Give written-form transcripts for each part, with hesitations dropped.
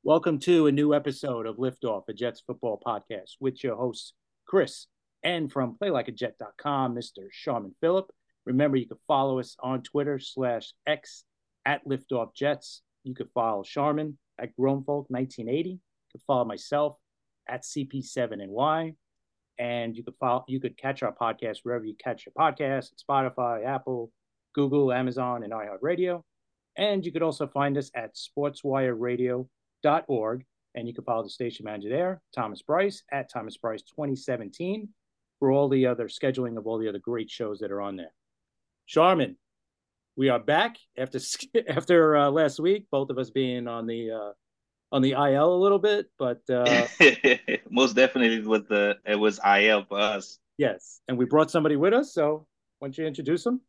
Welcome to a new episode of Liftoff, a Jets football podcast with your hosts, Chris, and from PlayLikeAJet.com, Mr. Sharman Phillip. Remember, you can follow us on Twitter/X at Liftoff Jets. You can follow Sharman at GrownFolk1980. You can follow myself at CP7NY. And you could catch our podcast wherever you catch your podcast, Spotify, Apple, Google, Amazon, and iHeartRadio. And you could also find us at sportswireradio.org. And you can follow the station manager there, Thomas Bryce, at Thomas Bryce 2017, for all the other scheduling of all the other great shows that are on there. Sharman, we are back after last week, both of us being on the IL a little bit, but Most definitely it was IL for us. yes, and we brought somebody with us. So why don't you introduce him?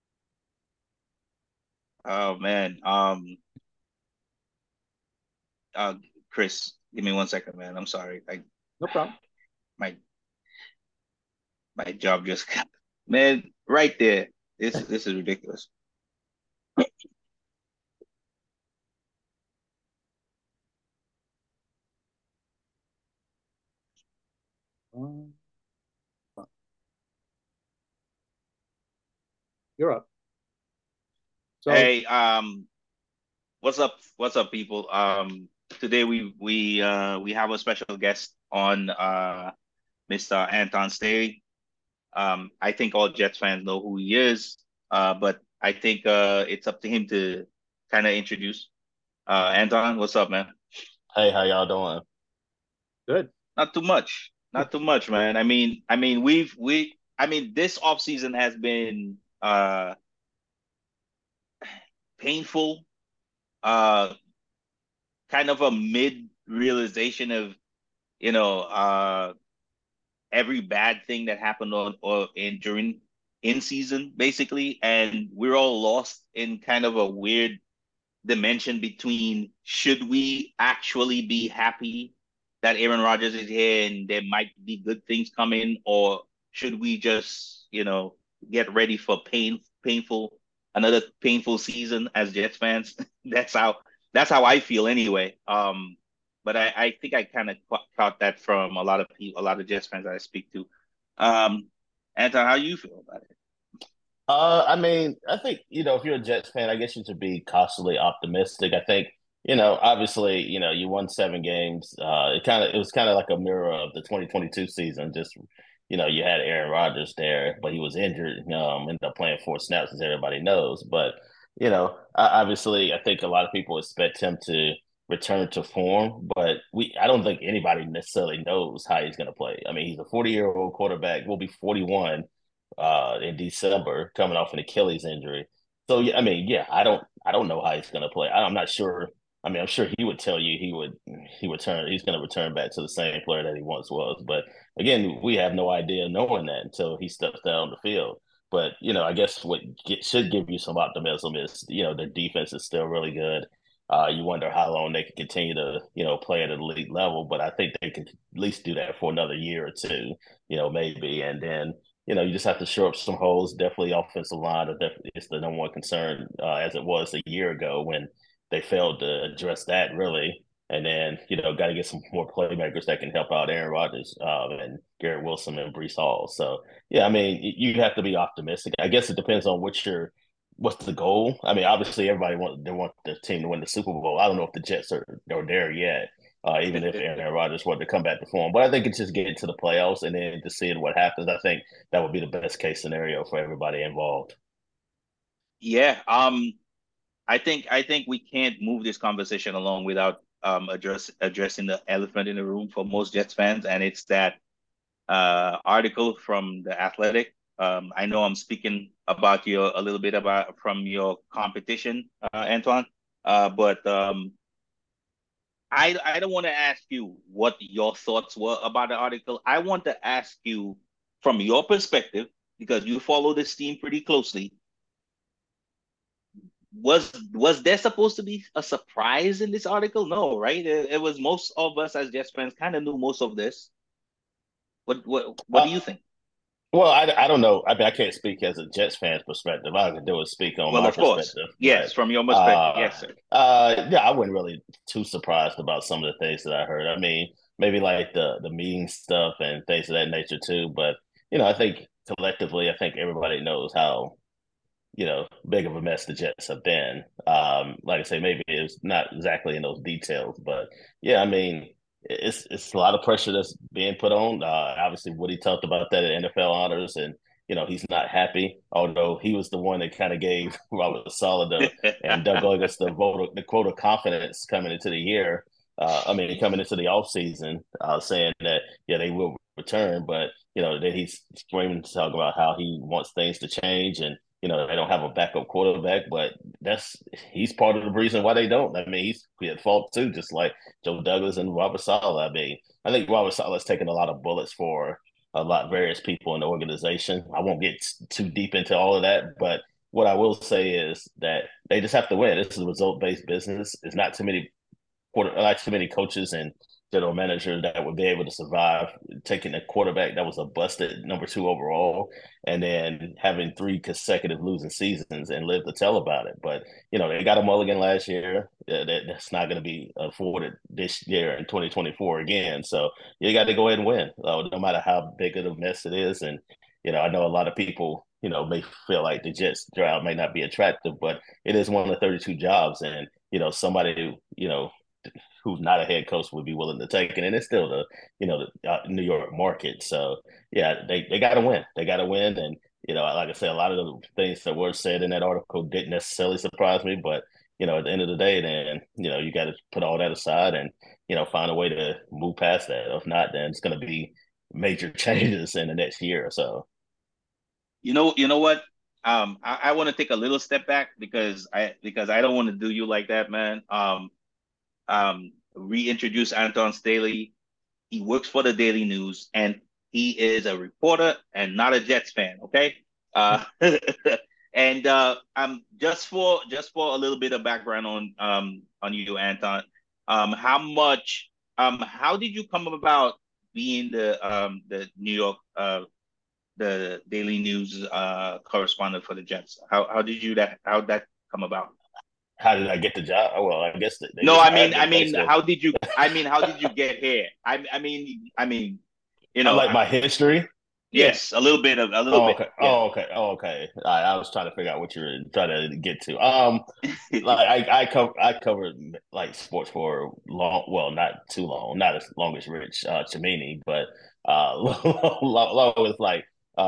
Oh man. Uh Chris, give me 1 second, man. I'm sorry. No problem. My my job just got man, right there. This is ridiculous. Um, you're up. So Hey, what's up people? Today we have a special guest on Mr. Anton Stay. I think all Jets fans know who he is. But I think it's up to him to kind of introduce. Anton, what's up, man? Hey, how y'all doing? good. Not too much. Not too much, man. I mean this offseason has been painful, uh kind of a mid realization of, you know, every bad thing that happened on or in during in season basically, and we're all lost in kind of a weird dimension between should we actually be happy that Aaron Rodgers is here and there might be good things coming, or should we just, get ready for another painful season as Jets fans? that's how that's how I feel anyway. But I think I kind of caught that from a lot of people, a lot of Jets fans that I speak to. Um, Anton, how you feel about it? I think, if you're a Jets fan, I guess you should be cautiously optimistic. I think, obviously, you won 7 games. It was kind of like a mirror of the 2022 season. Just, you had Aaron Rodgers there, but he was injured, ended up playing 4 snaps, as everybody knows. But, obviously, I think a lot of people expect him to return to form, but I don't think anybody necessarily knows how he's going to play. I mean, he's a 40-year-old quarterback, will be 41 in December, coming off an Achilles injury. So yeah, I mean, yeah, I don't know how he's going to play. I'm not sure. I mean, I'm sure he would tell you he's going to return back to the same player that he once was. But again, we have no idea knowing that until he steps down the field. But I guess should give you some optimism is their defense is still really good. You wonder how long they can continue to play at an elite level, but I think they can at least do that for another year or two, maybe, and then you just have to shore up some holes. Definitely offensive line is the number one concern, as it was a year ago when they failed to address that really. And then, got to get some more playmakers that can help out Aaron Rodgers and Garrett Wilson and Brees Hall. So, yeah, I mean, you have to be optimistic. I guess it depends on what's the goal. I mean, obviously, they want the team to win the Super Bowl. I don't know if the Jets are there yet, even if Aaron Rodgers wanted to come back to form. But I think it's just getting to the playoffs and then just seeing what happens. I think that would be the best case scenario for everybody involved. Yeah, I think we can't move this conversation along without addressing the elephant in the room for most Jets fans, and it's that article from the Athletic. I know I'm speaking about you a little bit about from your competition, Antoine, but I don't want to ask you what your thoughts were about the article. I want to ask you from your perspective, because you follow this team pretty closely. Was there supposed to be a surprise in this article? No, right? It was most of us as Jets fans kind of knew most of this. What do Uh, you think? Well, I don't know. I mean, I can't speak as a Jets fan's perspective. All I can do is speak on Well, my of course, perspective. yes, from your perspective, yes, sir. Yeah, I wasn't really too surprised about some of the things that I heard. I mean, maybe like the meeting stuff and things of that nature too. But I think collectively, I think everybody knows how big of a mess the Jets have been. Like I say, maybe it's not exactly in those details, but yeah, I mean, it's a lot of pressure that's being put on. Obviously, Woody talked about that at NFL honors, and he's not happy. Although he was the one that kind of gave Robert Saleh and Doug Douglas the quote of confidence coming into the year. Coming into the offseason, saying that yeah they will return, but then he's screaming to talk about how he wants things to change and they don't have a backup quarterback, but he's part of the reason why they don't. I mean, he's at fault too, just like Joe Douglas and Robert Saleh. I mean, I think Robert Saleh's taken a lot of bullets for a lot various people in the organization. I won't get too deep into all of that, but what I will say is that they just have to win. This is a result-based business. It's not too many like too many coaches and general managers that would be able to survive taking a quarterback that was a busted number 2 overall and then having 3 consecutive losing seasons and live to tell about it. But they got a mulligan last year. That's not going to be afforded this year in 2024 again. So you got to go ahead and win, no matter how big of a mess it is. And I know a lot of people may feel like the Jets job may not be attractive, but it is one of the 32 jobs, and somebody who's not a head coach would be willing to take it. And it's still the New York market. So yeah, they got to win. They got to win. And like I said, a lot of the things that were said in that article didn't necessarily surprise me. But at the end of the day, then you got to put all that aside and find a way to move past that. If not, then it's going to be major changes in the next year or so. You know what? I want to take a little step back because I don't want to do you like that, man. Reintroduce Anton Staley. He works for the Daily News, and he is a reporter and not a Jets fan. Okay, and just for a little bit of background on you, Anton. How did you come about being the New York the Daily News correspondent for the Jets? How that come about? How did I get the job? Well, I guess they No, just I hired mean, me basically. how did you get here? I mean, Like my history. yes, a little Oh, bit, okay. yeah. Oh, okay. I was trying to figure out what you were trying to get to. Like I covered like sports for long, well, not too long, not as long as Rich Cimini, but long as like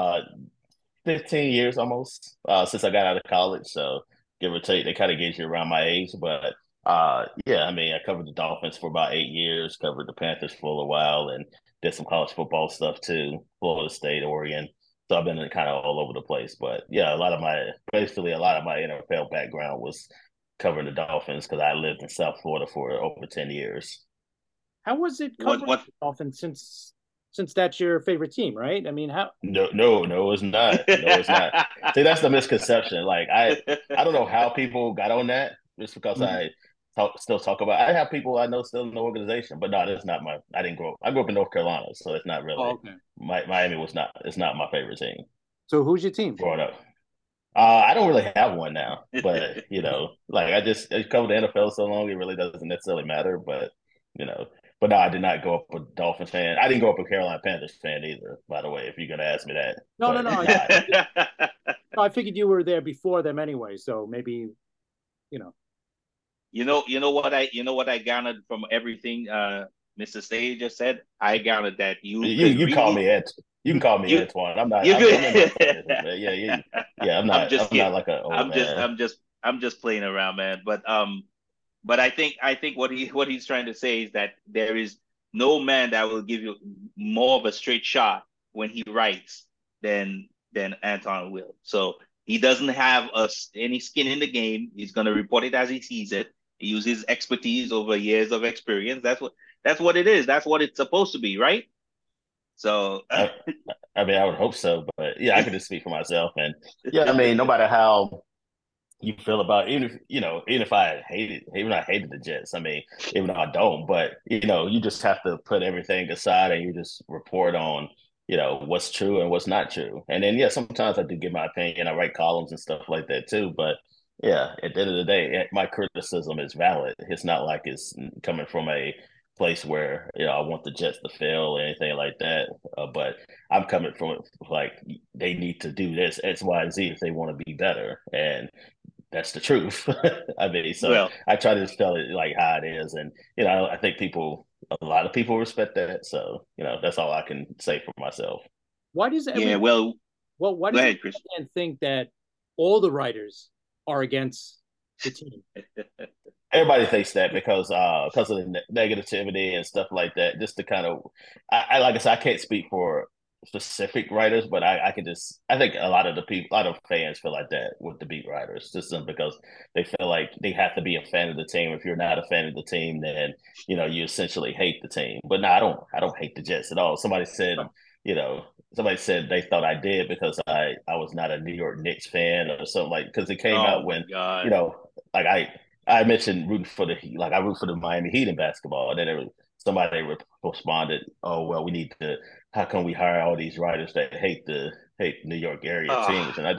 15 years almost since I got out of college. So give or take, they kind of gauge you around my age. But yeah, I mean, I covered the Dolphins for about 8 years, covered the Panthers for a little while, and did some college football stuff too, Florida State, Oregon. So I've been kind of all over the place. But yeah, basically a lot of my NFL background was covering the Dolphins because I lived in South Florida for over 10 years. How was it What covering what? the Dolphins since that's your favorite team, right? I mean, how No, no, no, it's not. No, it's not. See, that's the misconception. Like I don't know how people got on that just because Mhm. still talk about. I have people I know still in the organization, but no, that's not my. I didn't grow up. I grew up in North Carolina, so it's not Oh, really. okay. Miami was not. It's not my favorite team So who's your team? growing up. I don't really have one now, but like I covered the NFL so long, it really doesn't necessarily matter. But you know, but no, I did not grow up a Dolphins fan. I didn't grow up a Carolina Panthers fan either. By the way, if you're gonna ask me that, No, no, but no. nah, I figured you were there before them anyway, so maybe you know. You know what I garnered from everything Mr. Sage just said? I garnered that you you could you call really me Ant. You can call me you Antoine. you I'm in my could. thirties, man. Yeah. I'm just I'm not kidding. like an old man. I'm just playing around, man. But I think what he's trying to say is that there is no man that will give you more of a straight shot when he writes than Anton will. So he doesn't have any skin in the game. He's going to report it as he sees it. He uses expertise over years of experience. That's what it is. That's what it's supposed to be, right? So I, I mean, I would hope so, but yeah, I can just speak for myself. And yeah, I mean, no matter how you feel about even if even if I hated the Jets. I mean, even though I don't, but you just have to put everything aside and you just report on what's true and what's not true. And then, yeah, sometimes I do give my opinion. I write columns and stuff like that too. But yeah, at the end of the day, my criticism is valid. It's not like it's coming from a place where, I want the Jets to fail or anything like that. But I'm coming from like they need to do this X, Y, and Z if they want to be better. And that's the truth. I mean, so Well, I try to tell it like how it is. And, I think a lot of people respect that. So, that's all I can say for myself. Why does yeah. every why Go does ahead, every Chris. fan think that all the writers are against the team? Everybody thinks that because of the negativity and stuff like that. Just to kind of, like I said, I can't speak for specific writers, but I think a lot of a lot of fans feel like that with the beat writers, just because they feel like they have to be a fan of the team. If you're not a fan of the team, then you essentially hate the team. But no, I don't hate the Jets at all. You know, somebody said they thought I did because I was not a New York Knicks fan or something like because it came Oh out my when God. like I mentioned rooting for the Heat, like I root for the Miami Heat in basketball, and then somebody responded, "Oh well, we need to. How can we hire all these writers that hate New York area Ah, teams?" And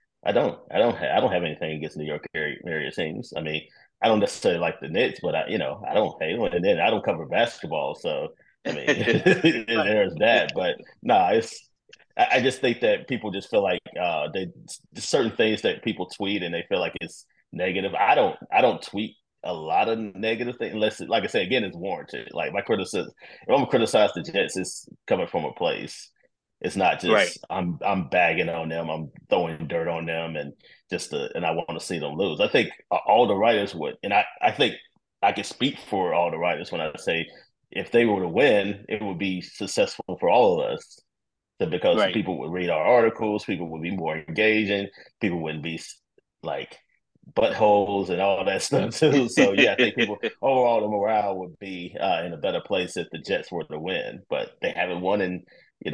I don't have anything against New York area teams. I mean, I don't necessarily like the Knicks, but I don't hate them, and then I don't cover basketball, so I mean, Right. there's that. But nah, I just think that people just feel like they certain things that people tweet and they feel like it's negative. I don't tweet a lot of negative things unless like I say again it's warranted. Like my criticism, if I'm gonna criticize the Jets, it's coming from a place. It's not right. just I'm bagging on them, I'm throwing dirt on them, and and I want to see them lose. I think all the writers would, and I think I can speak for all the writers when I say if they were to win, it would be successful for all of us. Because Right. people would read our articles, people would be more engaging, people wouldn't be like buttholes and all that stuff too. So yeah, I think people overall the morale would be in a better place if the Jets were to win, but they haven't won in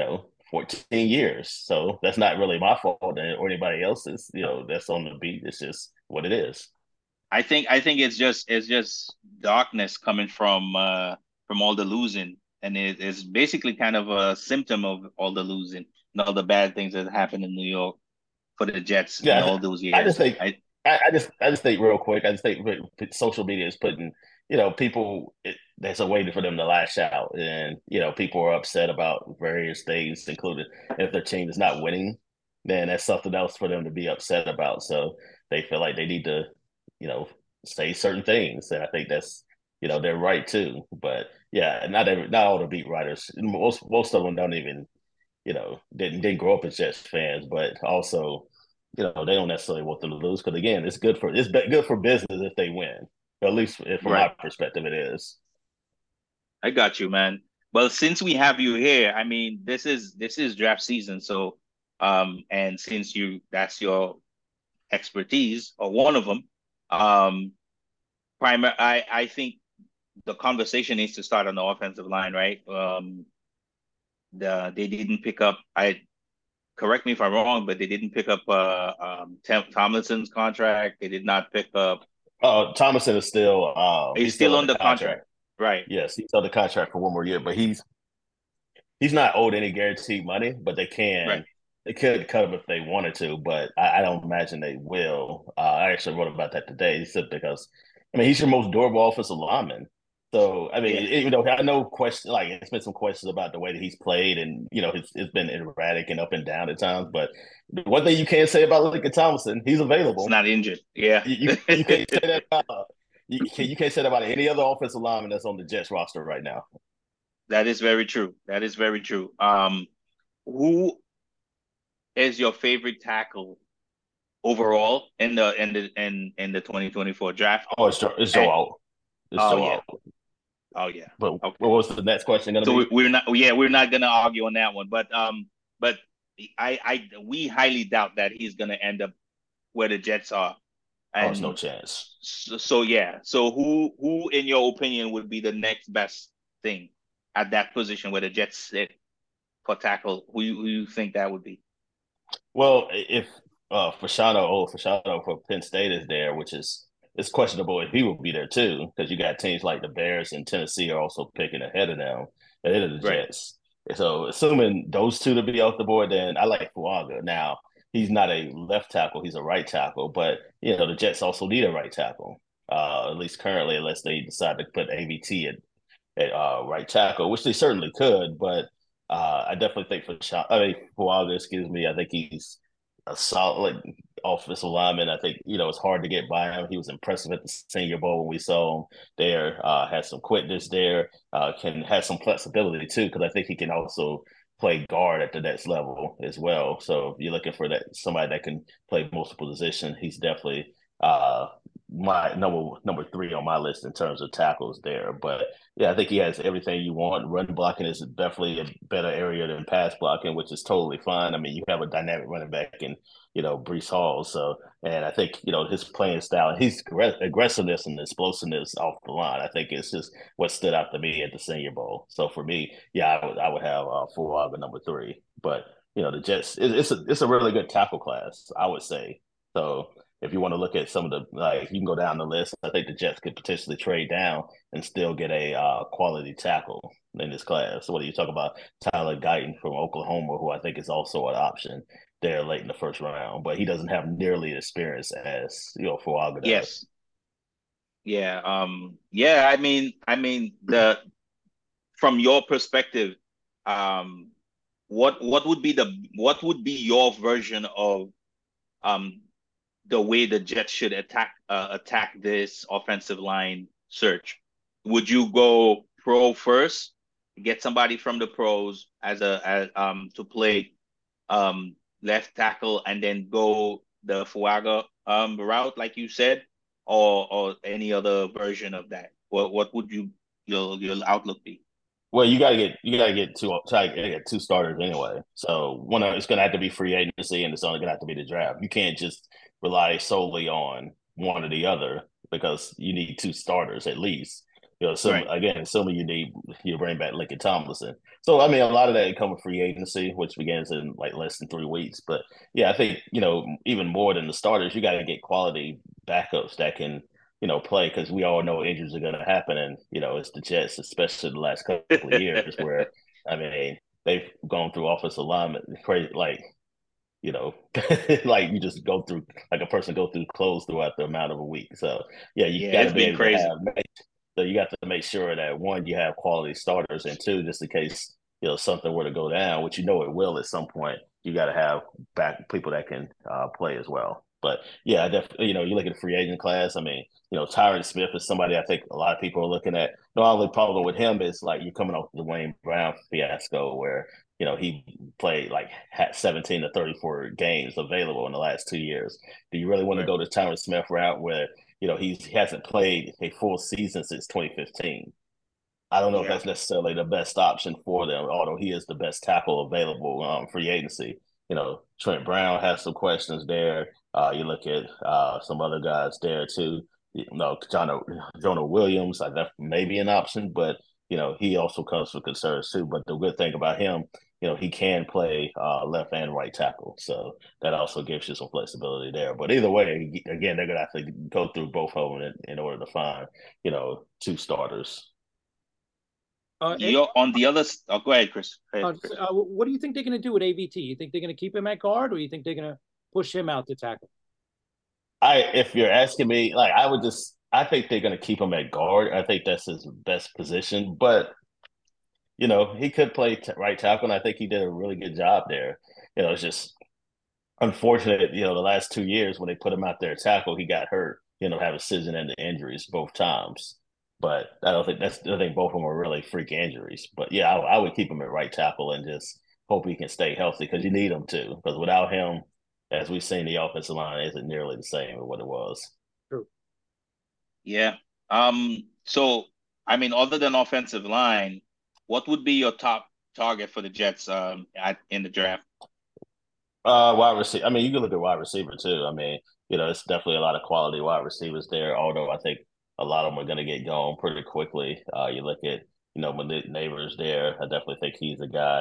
14 years, so that's not really my fault or anybody else's. That's on the beat. It's just what it is. I think it's just darkness coming from all the losing, and it's basically kind of a symptom of all the losing and all the bad things that happened in New York for the Jets in Yeah, all those I just years. think I just think real quick. I just think social media is putting people. There's a way for them to lash out, and people are upset about various things, including if their team is not winning, then that's something else for them to be upset about. So they feel like they need to, you know, say certain things, and I think that's they're right too. But yeah, not all the beat writers. Most of them don't even didn't grow up as Jets fans, but also, they don't necessarily want them to lose because again, good for business if they win. At least from my Right. perspective, it is. I got you, man. Well, since we have you here, I mean, this is draft season, so and since you that's your expertise or one of them, um, I think the conversation needs to start on the offensive line, right? They didn't pick up. I correct me if I'm wrong, but they didn't pick up Tomlinson's contract. They did not pick up. Thomason is still He's he's still still under under contract, contract. right? Yes, he's under contract for one more year, but he's not owed any guaranteed money, but Right. they could cut him if they wanted to, but I don't imagine they will. I actually wrote about that today. He said because I mean he's your most durable offensive lineman. So I Yeah. mean, I know question like it's been some questions about the way that he's played, and it's been erratic and up and down at times. But the one thing you can't say about Lincoln Thompson, he's It's available. not injured. Yeah. You can't say that about you can't say that about any other offensive lineman that's on the Jets roster right now. That is very true. That is very true. Who is your favorite tackle overall in the 2024 draft? Oh, it's And, Joe Alt. It's oh Joe yeah. Alt. Oh yeah. But what Okay. was the next question going to So be? we're not gonna argue on that one, but we highly doubt that he's gonna end up where the Jets are. Oh, it's no And chance. so yeah. So who in your opinion would be the next best thing at that position where the Jets sit for tackle? Who you think that would be? Well, if Fashano for Penn State is there, which is it's questionable if he will be there too, because you got teams like the Bears and Tennessee are also picking ahead of them, ahead of the Right. Jets. So assuming those two to be off the board, then I like Fuaga. Now he's not a left tackle; he's a right tackle. But the Jets also need a right tackle, at least currently, unless they decide to put AVT at right tackle, which they certainly could. But I definitely think Fuaga, excuse me, I think he's a solid offensive lineman. I think it's hard to get by him. He was impressive at the Senior Bowl when we saw him there. Had some quickness there. Can have some flexibility too, because I think he can also play guard at the next level as well. So if you're looking for somebody that can play multiple positions, he's definitely my number three on my list in terms of tackles there. But yeah, I think he has everything you want. Run blocking is definitely a better area than pass blocking, which is totally fine. I mean, you have a dynamic running back in Breece Hall. So, and I think his playing style, his aggressiveness and explosiveness off the line, I think it's just what stood out to me at the Senior Bowl. So for me, yeah, I would have Fuaga number three. But the Jets, it's a really good tackle class, I would say. So if you want to look at some of the you can go down the list. I think the Jets could potentially trade down and still get a quality tackle in this class. So what do you talk about? Tyler Guyton from Oklahoma, who I think is also an option there late in the first round, but he doesn't have nearly the experience as Fuaga does. Yes. Yeah. Yeah. The from your perspective, what would be your version of the way the Jets should attack this offensive line search? Would you go pro first, get somebody from the pros to play left tackle, and then go the Fuaga route, like you said, or any other version of that? What would your outlook be? Well, you gotta get two starters anyway. So it's gonna have to be free agency, and it's only gonna have to be the draft. You can't just rely solely on one or the other because you need two starters at least. Assuming you bring back Lincoln Tomlinson. So I mean, a lot of that come with free agency, which begins in like less than 3 weeks. But yeah, I think even more than the starters, you got to get quality backups that can play, because we all know injuries are going to happen, and it's the Jets, especially the last couple of years, where I mean they've gone through offensive alignment crazy, like like you just go through like a person go through clothes throughout the amount of a week. So yeah, you got to be able crazy. So you got to make sure that one, you have quality starters, and two, just in case something were to go down, which it will at some point, you got to have back people that can play as well. But yeah, definitely, you look at the free agent class. I mean, Tyron Smith is somebody I think a lot of people are looking at. The only problem with him is like you're coming off the Wayne Brown fiasco where he played like 17 to 34 games available in the last 2 years. Do you really want to go the Tyron Smith route where he hasn't played a full season since 2015? I don't know if that's necessarily the best option for them, although he is the best tackle available free agency. Trent Brown has some questions there. You look at some other guys there too. Jonah Williams, that may be an option, but he also comes with concerns too. But the good thing about him, he can play left and right tackle, so that also gives you some flexibility there. But either way, again, they're gonna have to go through both of them in order to find two starters. You're on the other. Oh, go ahead, Chris. What do you think they're going to do with AVT? You think they're going to keep him at guard, or you think they're going to push him out to tackle? If you're asking me, I think they're going to keep him at guard. I think that's his best position, but he could play right tackle, and I think he did a really good job there. It's just unfortunate. The last 2 years when they put him out there at tackle, he got hurt. Having season-ending injuries both times. But I think both of them were really freak injuries. But yeah, I would keep him at right tackle and just hope he can stay healthy, because you need him to. Because without him, as we've seen, the offensive line isn't nearly the same as what it was. True. Yeah. So I mean, other than offensive line, what would be your top target for the Jets in the draft? Wide receiver. I mean, you can look at wide receiver too. I mean, it's definitely a lot of quality wide receivers there. Although I think a lot of them are going to get going pretty quickly. You look at Malik Neighbors there. I definitely think he's a guy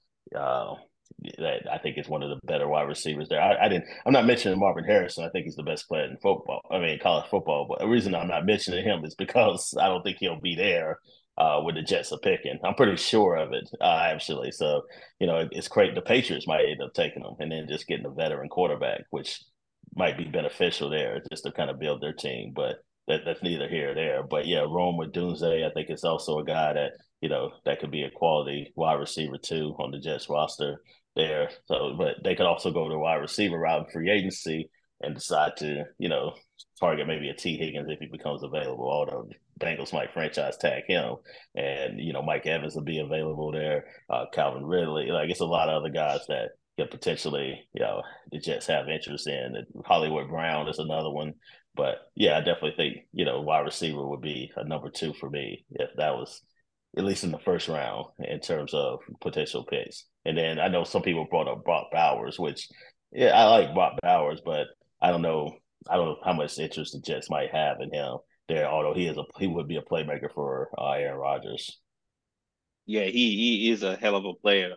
that I think is one of the better wide receivers there. I'm not mentioning Marvin Harrison. I think he's the best player in football. I mean, college football. But the reason I'm not mentioning him is because I don't think he'll be there. with the Jets are picking. I'm pretty sure of it, actually. So, it's great. The Patriots might end up taking them and then just getting a veteran quarterback, which might be beneficial there just to kind of build their team. But that's neither here or there. But yeah, Rome with Dunze, I think it's also a guy that, that could be a quality wide receiver too on the Jets roster there. So, but they could also go to wide receiver route in free agency and decide to, target maybe a T. Higgins if he becomes available. Although Bengals might franchise tag him, and Mike Evans will be available there. Calvin Ridley, like it's a lot of other guys that could potentially, the Jets have interest in. Hollywood Brown is another one, but yeah, I definitely think wide receiver would be a number 2 for me if that was at least in the first round in terms of potential picks. And then I know some people brought up Brock Bowers, which yeah, I like Brock Bowers, but I don't know. I don't know how much interest the Jets might have in him there. Although he would be a playmaker for Aaron Rodgers. Yeah, he is a hell of a player.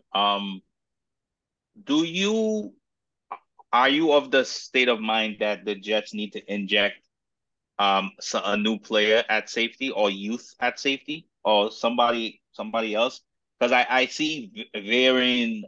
Do you are you of the state of mind that the Jets need to inject a new player at safety or youth at safety or somebody else? Because I see varying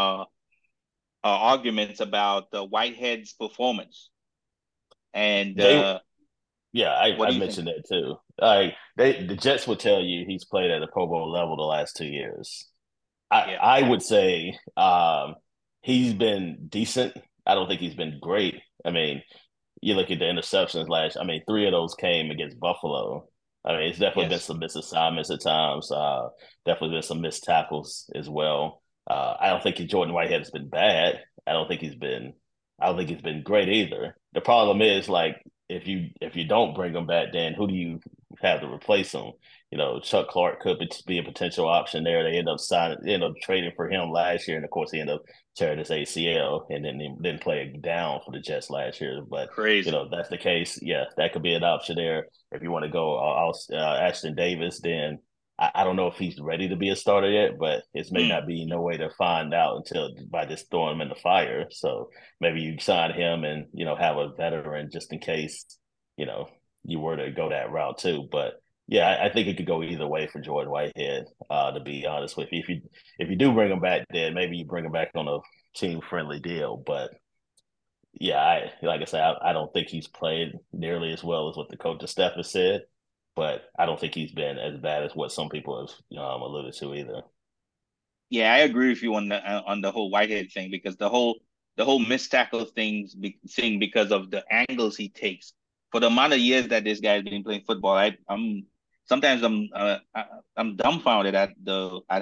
arguments about the Whitehead's performance. And They Yeah, what I do you think? mentioned that too. Like the Jets would tell you he's played at a Pro Bowl level the last 2 years. Yeah. I would say he's been decent. I don't think he's been great. I mean, you look at the interceptions last. I mean, 3 of those came against Buffalo. I mean, it's definitely been Yes. some missed assignments at times. Definitely been some missed tackles as well. I don't think Jordan Whitehead has been bad. I don't think he's been. I don't think he's been great either. The problem is like if you don't bring him back, then who do you have to replace him? Chuck Clark could be a potential option there. They end up trading for him last year, and of course he ended up tearing his ACL, and then he didn't play down for the Jets last year. But Crazy. if that's the case, yeah, that could be an option there. If you want to go Ashton Davis, then I don't know if he's ready to be a starter yet, but it may Mm. not be no way to find out until by just throwing him in the fire. So maybe you sign him and have a veteran just in case you know you were to go that route too. But yeah, I think it could go either way for Jordan Whitehead. To be honest with you, if you do bring him back, then maybe you bring him back on a team friendly deal. But yeah, like I said, I don't think he's played nearly as well as what the coach staff has said. But I don't think he's been as bad as what some people have alluded to either. Yeah, I agree with you on the whole Whitehead thing because the whole missed tackle thing because of the angles he takes for the amount of years that this guy's been playing football. I'm sometimes I'm dumbfounded at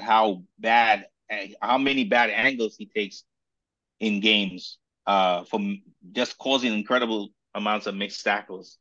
how many bad angles he takes in games from just causing incredible amounts of mixed tackles.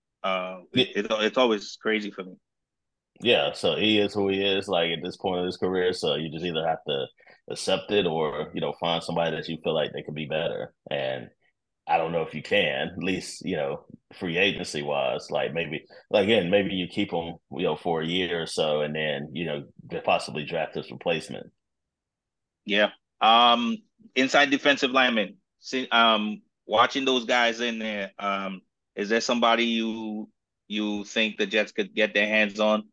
It's always crazy for me. Yeah, so he is who he is, like at this point of his career. So you just either have to accept it or, find somebody that you feel like they could be better. And I don't know if you can, at least, free agency wise, like maybe like again, maybe you keep him, for a year or so and then, possibly draft his replacement. Yeah. Inside defensive lineman. See, watching those guys in there, is there somebody you think the Jets could get their hands on?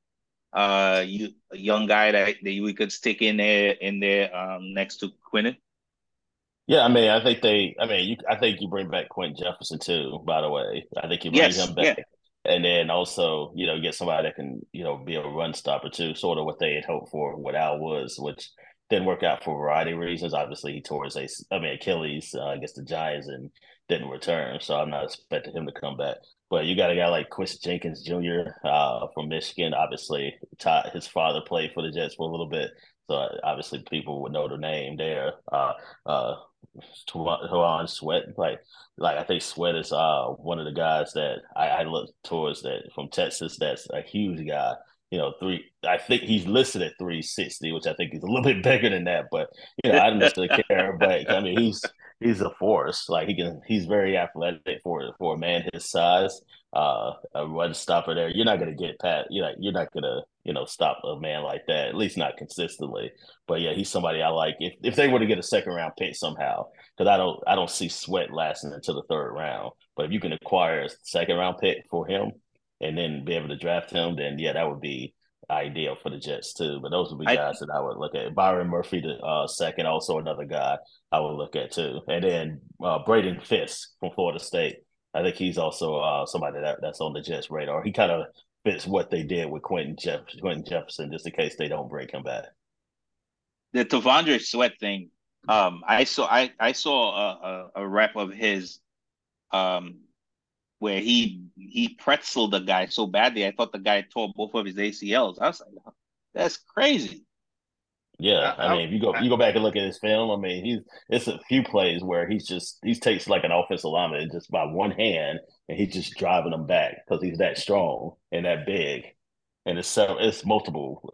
A young guy that we could stick in there next to Quinnen. Yeah, I mean, I think you bring back Quentin Jefferson too, by the way. I think you bring Yes, him back. yeah, And then also, get somebody that can, be a run stopper too, sort of what they had hoped for with Al Woods, which didn't work out for a variety of reasons. Obviously, he tore Achilles against the Giants and didn't return. So I'm not expecting him to come back. But you got a guy like Chris Jenkins Jr. From Michigan. Obviously, his father played for the Jets for a little bit. So obviously, people would know the name there. Uh, Tuan Sweat, like I think Sweat is one of the guys that I look towards that from Texas. That's a huge guy. Three. I think he's listed at 360, which I think is a little bit bigger than that. But I don't necessarily care. But I mean, he's a force. Like he's very athletic for a man his size. A run stopper there. You're not gonna get Pat. You're not gonna stop a man like that. At least not consistently. But yeah, he's somebody I like. If they were to get a second round pick somehow, because I don't see Sweat lasting until the third round. But if you can acquire a second round pick for him and then be able to draft him, then yeah, that would be ideal for the Jets too. But those would be I guys that I would look at. Byron Murphy, the second, also another guy I would look at too. And then Braden Fisk from Florida State. I think he's also somebody that's on the Jets radar. He kind of fits what they did with Quentin Jefferson, just in case they don't bring him back. the Tavondre Sweat thing. I saw a rep of his um where he pretzeled the guy so badly. I thought the guy tore both of his ACLs. I was like, that's crazy. Yeah, I I, mean, if you go back and look at his film, I mean, it's a few plays where he takes like an offensive lineman just by one hand and he's just driving them back because he's that strong and that big, and it's multiple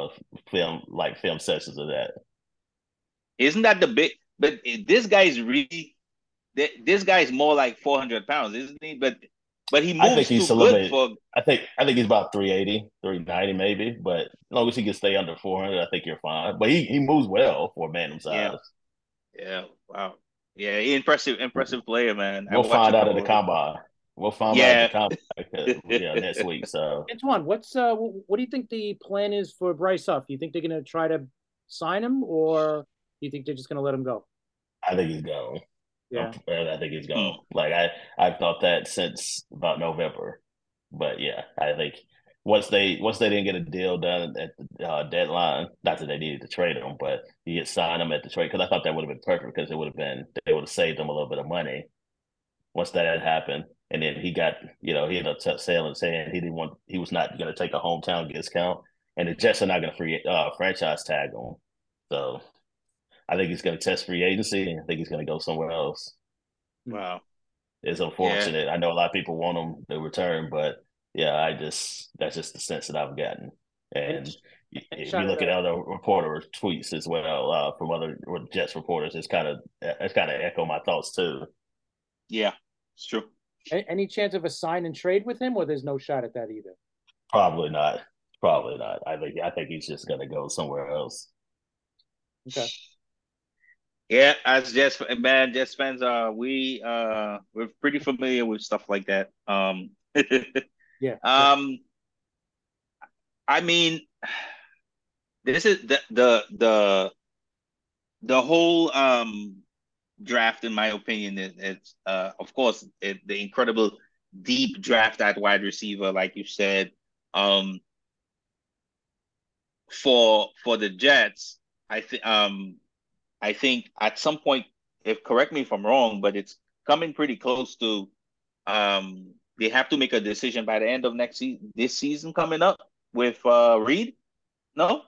film sessions of that. isn't that the big? But this guy's really this guy's more like 400 pounds, isn't he? But he I think moves he's too a little good bit. for. I think he's about 380, 390 maybe, but as long as he can stay under 400, I think you're fine. But he moves well for a man his Yeah, size. yeah, wow, yeah, impressive player, man. I We'll watched a find out at the couple of his. combine. We'll find out at the Yeah. combine next week. So Antoine, what do you think the plan is for Bryce Huff? You think they're going to try to sign him, or do you think they're just going to let him go? I think he's gone. Yeah. I think he's Hmm. gone. Like I've thought that since about November. But yeah, I think once they didn't get a deal done at the deadline, not that they needed to trade him, but you get signed him at the trade because I thought that would have been perfect because they would have saved them a little bit of money once that had happened. And then he got, he ended up saying he was not going to take a hometown discount, and the Jets are not going to franchise tag him. So I think he's going to test free agency, and I think he's going to go somewhere else. Wow. It's Yeah. unfortunate. I know a lot of people want him to return, but yeah, that's just the sense that I've gotten. And, And and if you shout look out, at other reporter tweets as well from other Jets reporters, it's kind of echo my thoughts too. Yeah. It's true. any chance of a sign and trade with him, or there's no shot at that either? Probably not. Probably not. I think he's just gonna go somewhere else. Okay. Yeah, as Jets fans, we're pretty familiar with stuff like that. Yeah. um, I mean, this is the whole draft, in my opinion, it's of course the incredible deep draft at wide receiver, like you said. Um, for the Jets, I think at some point, if correct me if I'm wrong, but it's coming pretty close to they have to make a decision by the end of this season coming up with Reed. No,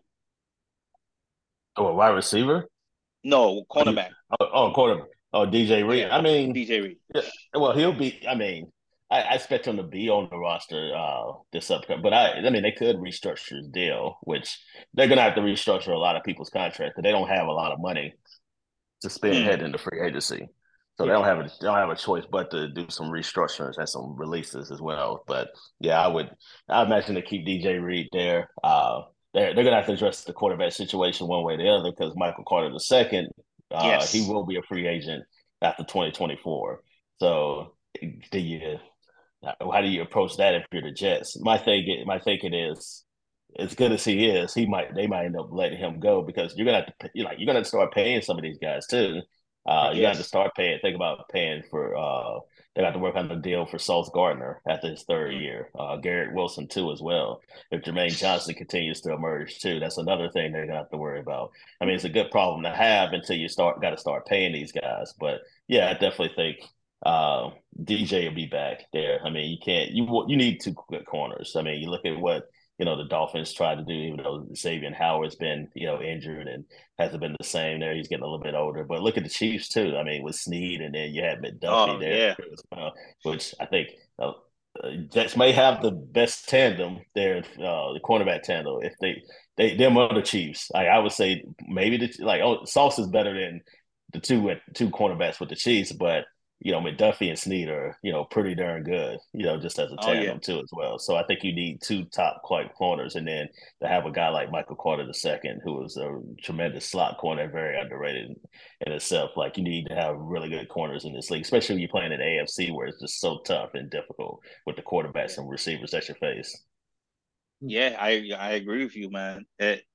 Oh, a wide receiver? no, cornerback. Quarterback. Oh, DJ Reed. Yeah, I mean, DJ Reed. yeah, well, he'll be. I mean, I expect him to be on the roster this upcoming. But I mean, they could restructure his deal, which they're gonna have to restructure a lot of people's contracts because they don't have a lot of money to spend Hmm. heading into free agency. So Yeah. they don't have a choice but to do some restructurings and some releases as well. But yeah, I imagine they keep DJ Reed there. They're gonna have to address the quarterback situation one way or the other because Michael Carter II, he Yes. will be a free agent after 2024. So do you how do you approach that if you're the Jets? My thinking is as good as he is, they might end up letting him go because you're gonna have to you're gonna start paying some of these guys too. You're gonna have to Yes. start paying. Think about paying for. They got to work on the deal for Sauce Gardner after his third Hmm. year. Garrett Wilson too as well. If Jermaine Johnson continues to emerge too, that's another thing they're gonna have to worry about. I mean, it's a good problem to have until you got to start paying these guys. But yeah, I definitely think uh, DJ will be back there. I mean, you need two good corners. I mean, you look at what the Dolphins tried to do, even though Xavier Howard's been, injured and hasn't been the same there. He's getting a little bit older. But look at the Chiefs, too. I mean, with Snead and then you had McDuffie Oh there yeah. as well, which I think Jets may have the best tandem there, the cornerback tandem. If them other Chiefs, I would say maybe Sauce is better than the two cornerbacks with the Chiefs, but McDuffie and Snead are, pretty darn good, just as a Oh yeah. tandem too as well. So I think you need two top corners, and then to have a guy like Michael Carter II, who is a tremendous slot corner, very underrated in itself. Like you need to have really good corners in this league, especially when you're playing in the AFC where it's just so tough and difficult with the quarterbacks Yeah. and receivers that you face. Yeah, I agree with you, man.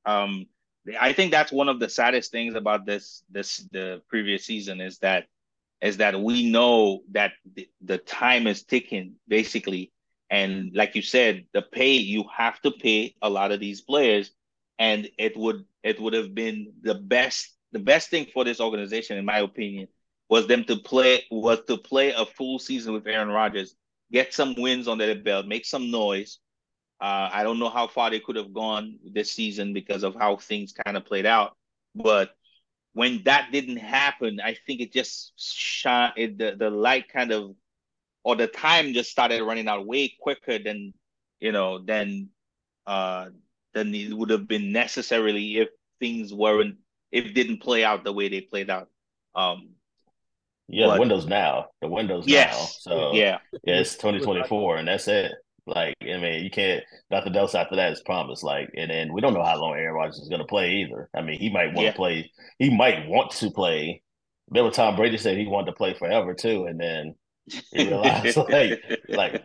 I think that's one of the saddest things about the previous season is that we know that the time is ticking basically, and like you said, the pay you have to pay a lot of these players, and it would have been the best thing for this organization, in my opinion, was to play a full season with Aaron Rodgers, get some wins under their belt, make some noise. I don't know how far they could have gone this season because of how things kind of played out. But when that didn't happen, I think it just shine the light kind of, or the time just started running out way quicker than you know than uh than it would have been necessarily if things weren't if didn't play out the way they played out. Um, Yeah, the but window's now. The window's now. yes, Yeah. So yeah, yeah, With it's with Rodgers. 2024, and that's it. Like, I mean, you can't. Nothing else after that is promised. Like, and then we don't know how long Aaron Rodgers is going to play either. I mean, he might want to yeah. play. He might want to play. Remember, Tom Brady said he wanted to play forever too, and then he realized like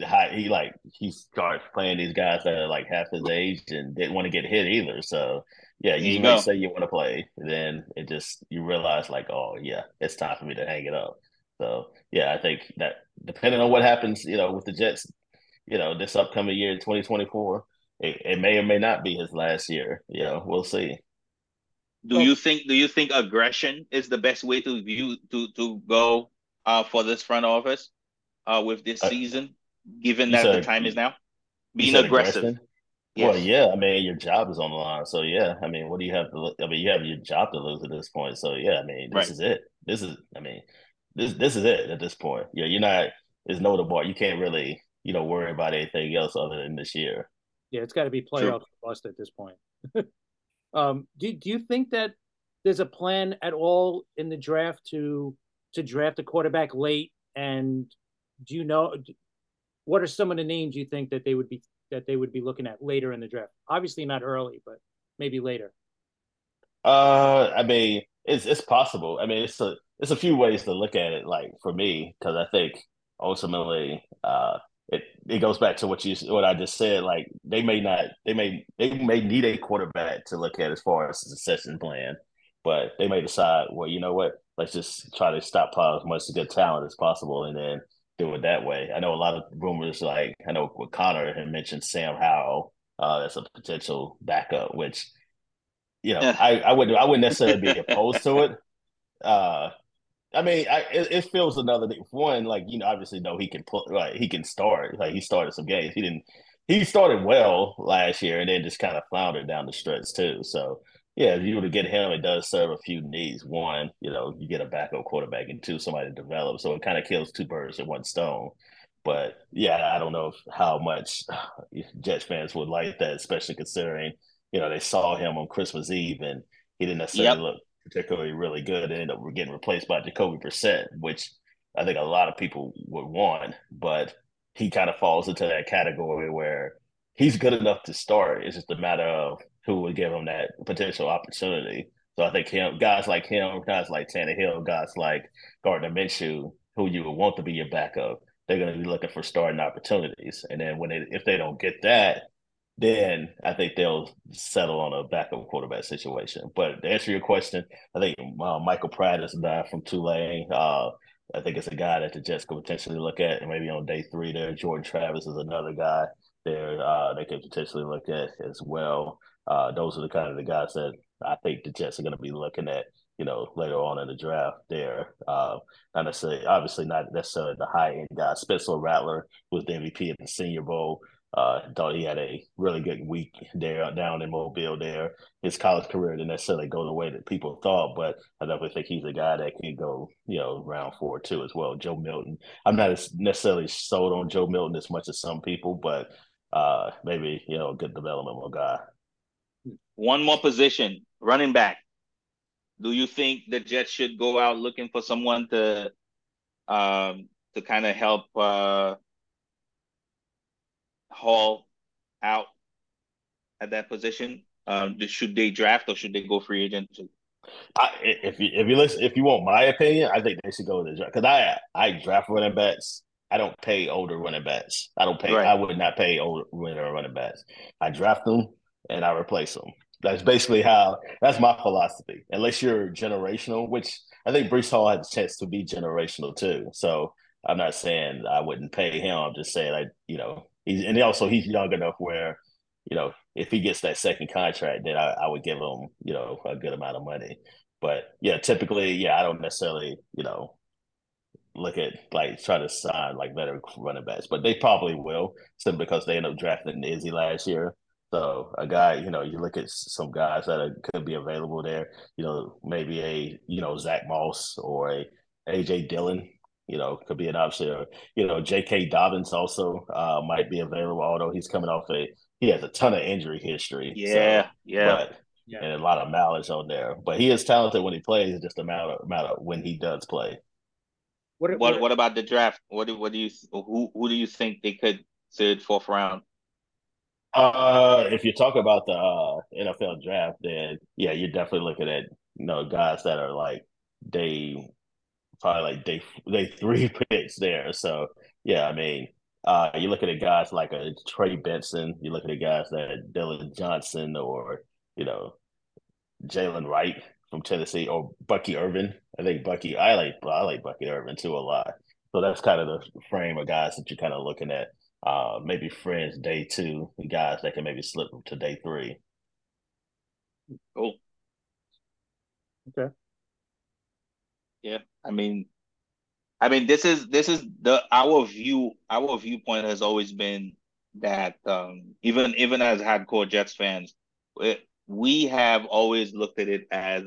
he starts playing these guys that are like half his age and didn't want to get hit either. So yeah, There you you may go. say you want to play, then it just you realize like, oh yeah, it's time for me to hang it up. So yeah, I think that depending on what happens, with the Jets, this upcoming year, 2024, it may or may not be his last year. We'll see. Well, Do you think aggression is the best way to go for this front office with this Uh, season, given you that the said time is now? you Being said aggressive. aggression. Well, Yes. yeah, I mean, your job is on the line. So, yeah, I mean, what do you have to I mean, you have your job to lose at this point. So, yeah, I mean, this Right. is it. I mean, this is it at this point. Yeah, you're not, it's notable. You can't really, worry about anything else other than this year. yeah, it's got to be True. playoff bust at this point. Do you think that there's a plan at all in the draft to draft a quarterback late? And do you know what are some of the names you think that they would be looking at later in the draft? Obviously not early, but maybe later. I mean, it's possible. I mean, it's a few ways to look at it. Like for me, because I think ultimately, it goes back to what I just said. Like they may need a quarterback to look at as far as the succession plan, but they may decide, well, you know what? Let's just try to stockpile as much good talent as possible, and then do it that way. I know a lot of rumors. Like I know what Connor had mentioned, Sam Howell, as a potential backup, which Yeah. I wouldn't necessarily be opposed to it. Uh, I mean, it feels another thing. One, like obviously, know he can put like he can start. Like he started some games. He didn't. He started well last year, and then just kind of floundered down the stretch too. So yeah, if you were to get him, it does serve a few needs. One, you get a backup quarterback, and two, somebody to develop. So it kind of kills two birds with one stone. But yeah, I don't know how much Jets fans would like that, especially considering they saw him on Christmas Eve and he didn't necessarily Yep. look particularly really good and ended up getting replaced by Jacoby Brissett, which I think a lot of people would want, but he kind of falls into that category where he's good enough to start. It's just a matter of who would give him that potential opportunity. So I think guys like him, guys like Tannehill, guys like Gardner Minshew, who you would want to be your backup, they're going to be looking for starting opportunities. And then if they don't get that, then I think they'll settle on a backup quarterback situation. But to answer your question, I think Michael Pratt is a guy from Tulane. I think it's a guy that the Jets could potentially look at, and maybe on day three there. Jordan Travis is another guy there they could potentially look at as well. Those are the kind of the guys that I think the Jets are going to be looking at, later on in the draft there. Not necessarily, obviously not necessarily the high end guy. Spencer Rattler was the MVP at the Senior Bowl. Thought he had a really good week there down in Mobile there. His college career didn't necessarily go the way that people thought, but I definitely think he's a guy that can go, round 4 too as well. Joe Milton. I'm not necessarily sold on Joe Milton as much as some people, but maybe, a good developmental guy. One more position, running back. Do you think the Jets should go out looking for someone to kind of help haul out at that position? Should they draft or should they go free agent? If you listen, if you want my opinion, I think they should go to the draft because I draft running backs. I don't pay older running backs. I don't pay. Right. I would not pay older running backs. I draft them and I replace them. That's basically how. That's my philosophy. Unless you're generational, which I think Brees Hall has a chance to be generational too. So I'm not saying I wouldn't pay him. I'm just saying he's young enough where, if he gets that second contract, then I would give him, a good amount of money. But yeah, typically, yeah, I don't necessarily, look at like try to sign like better running backs, but they probably will simply because they end up drafting Izzy last year. So a guy, you look at some guys that could be available there. Maybe Zach Moss or a AJ Dillon. Could be an option. Or J.K. Dobbins also might be available, although he has a ton of injury history. So, Yeah. but and a lot of mileage on there. But he is talented when he plays. Just a matter of when he does play. What about the draft? What do you who do you think they could third, fourth round? If you talk about the NFL draft, then yeah, you're definitely looking at guys that are like day probably like day three picks there. So yeah, I mean, you're looking at guys like a Trey Benson. You're looking at guys that Dylan Johnson or you know Jalen Wright from Tennessee or Bucky Irvin. I like Bucky Irvin too a lot. So that's kind of the frame of guys that you're kind of looking at. Maybe friends day two, guys that can maybe slip to day three. Cool. Okay. Yeah. I mean, this is our viewpoint has always been that even as hardcore Jets fans, we have always looked at it as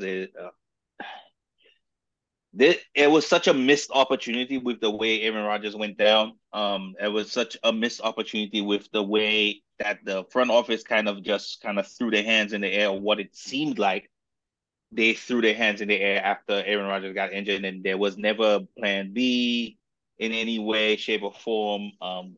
it was such a missed opportunity with the way Aaron Rodgers went down. It was such a missed opportunity with the way that the front office kind of threw their hands in the air. What it seemed like they threw their hands in the air after Aaron Rodgers got injured, and there was never Plan B in any way, shape, or form.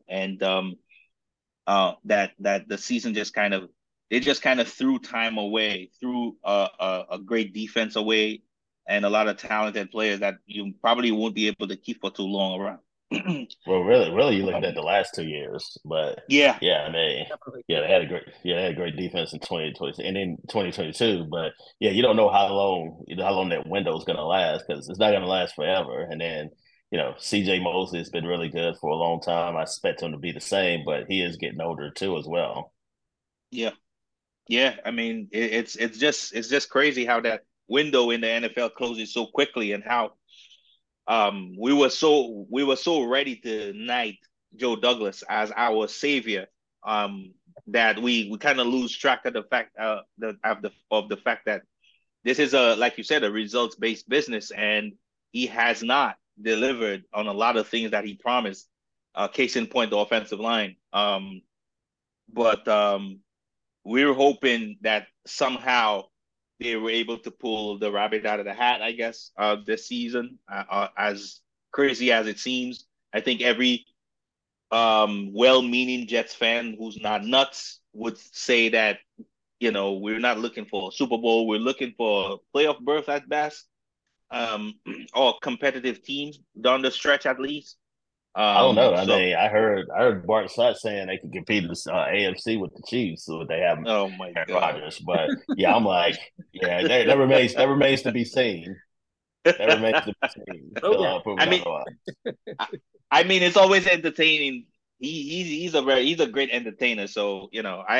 That the season just kind of threw time away, threw a great defense away, and a lot of talented players that you probably won't be able to keep for too long around. Well, really, you look at the last 2 years, but Yeah, yeah, I mean, Definitely. yeah, they had a great defense in 2020 and in 2022. But yeah, you don't know how long that window is going to last because it's not going to last forever. And then C.J. Mosley has been really good for a long time. I expect him to be the same, but he is getting older too as well. yeah, yeah. I mean, it's just crazy how that window in the NFL closes so quickly, and how we were so ready to knight Joe Douglas as our savior, that we kind of lose track of the fact of the fact that this is, like you said, a results based business, and he has not delivered on a lot of things that he promised. Case in point, the offensive line. But we're hoping that somehow they were able to pull the rabbit out of the hat, I guess, this season. As crazy as it seems, I think every well-meaning Jets fan who's not nuts would say that we're not looking for a Super Bowl. We're looking for a playoff berth at best, or competitive teams down the stretch at least. I don't know. I So, mean, I heard Bart Scott saying they could compete in the AFC with the Chiefs, so they have oh my Aaron God. Rodgers. But yeah, I'm like, yeah, that remains to be seen. That remains to be seen. Oh Till yeah. proven I mean, otherwise. I mean, it's always entertaining. He's a great entertainer. So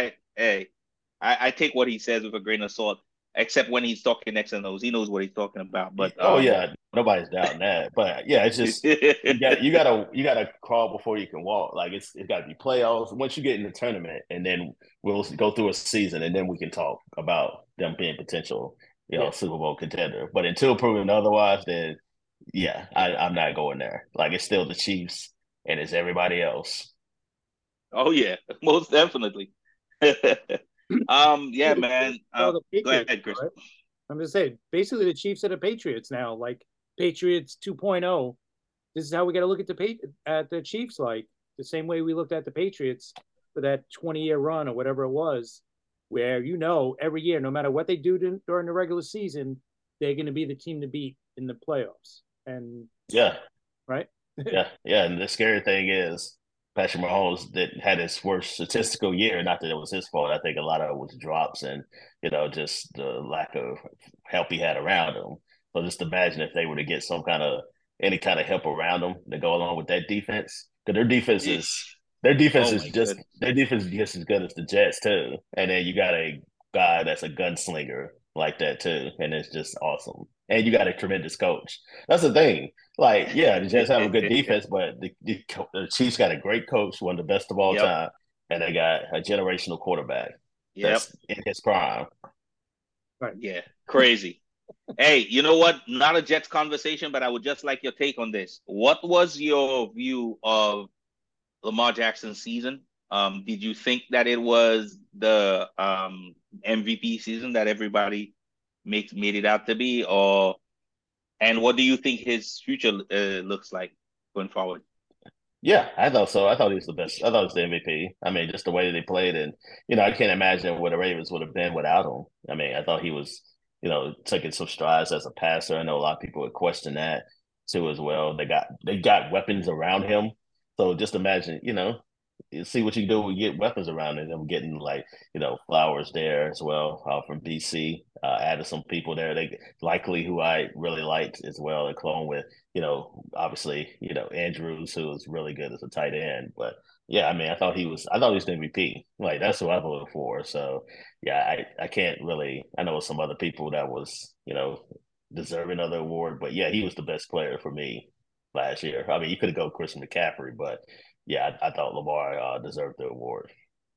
I take what he says with a grain of salt, except when he's talking X and O's. He knows what he's talking about. But Oh yeah, nobody's doubting that. But yeah, it's just you gotta crawl before you can walk. Like it's got to be playoffs. Once you get in the tournament, and then we'll go through a season, and then we can talk about them being potential, Yeah. Super Bowl contender. But until proven otherwise, then yeah, I'm not going there. Like it's still the Chiefs, and it's everybody else. oh yeah, most definitely. Yeah, man. All the Go Patriots, ahead, Chris. right? I'm just saying, basically the Chiefs are the Patriots now, like Patriots 2.0. This is how we got to look at the Chiefs, like the same way we looked at the Patriots for that 20-year run or whatever it was, where every year, no matter what they do during the regular season, they're going to be the team to beat in the playoffs. And Yeah, right, Yeah. And the scary thing is Patrick Mahomes had his worst statistical year. Not that it was his fault. I think a lot of it was drops and just the lack of help he had around him. So just imagine if they were to get any kind of help around them to go along with that defense, because their defense Oh is my just goodness. their defense is just as good as the Jets too. And then you got a guy that's a gunslinger like that too, and it's just awesome. And you got a tremendous coach. That's the thing. Like, yeah, the Jets have a good defense, but the Chiefs got a great coach, one of the best of all Yep. time, and they got a generational quarterback Yep. that's in his prime. Right. Yeah. Crazy. Hey, you know what? Not a Jets conversation, but I would just like your take on this. What was your view of Lamar Jackson's season? Did you think that it was the MVP season that everybody made it out to be, and what do you think his future looks like going forward? Yeah, I thought so. I thought he was the best. I thought he was the MVP. I mean, just the way that they played, and I can't imagine what the Ravens would have been without him. I mean, I thought he was, taking some strides as a passer. I know a lot of people would question that too as well. They got weapons around him, so just imagine, you see what you do when you get weapons around it. I'm getting like, Flowers there as well from BC. Added some people there. They likely who I really liked as well, and clone with obviously, Andrews, who was really good as a tight end. But yeah, I mean, I thought he was the MVP. Like that's who I voted for. So yeah, I can't really. I know some other people that was deserving of the award, but yeah, he was the best player for me last year. I mean, you could go Christian McCaffrey, but yeah, I thought Lamar deserved the award.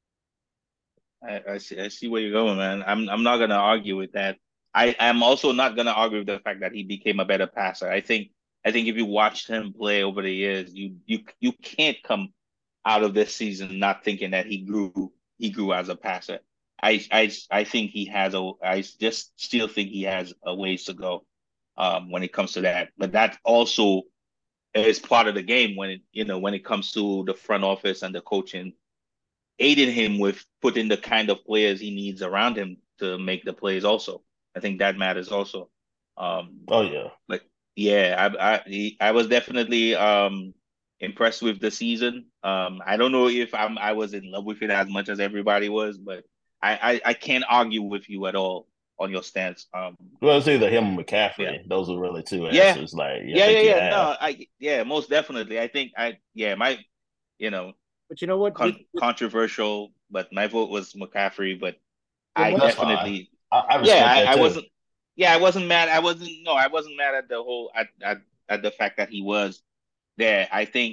I see where you're going, man. I'm not gonna argue with that. I'm also not gonna argue with the fact that he became a better passer. I think if you watched him play over the years, you can't come out of this season not thinking that he grew as a passer. I think he has a I just still think he has a ways to go when it comes to that. But that also is part of the game when it comes to the front office and the coaching aided him with putting the kind of players he needs around him to make the plays also. I think that matters also. Oh yeah, But yeah, I was definitely impressed with the season. I don't know if I was in love with it as much as everybody was, but I can't argue with you at all on your stance. well, it's either him or Yeah. McCaffrey. Those are really two Yeah. answers. Like, yeah, I Yeah, yeah, think you yeah. have. No, yeah, most definitely. I think my you know But you know what? With controversial, but my vote was McCaffrey. But I Lamar, That's fine. definitely, I yeah, respect that I too. wasn't, yeah, I wasn't mad. I wasn't mad at the whole at the fact that he was there.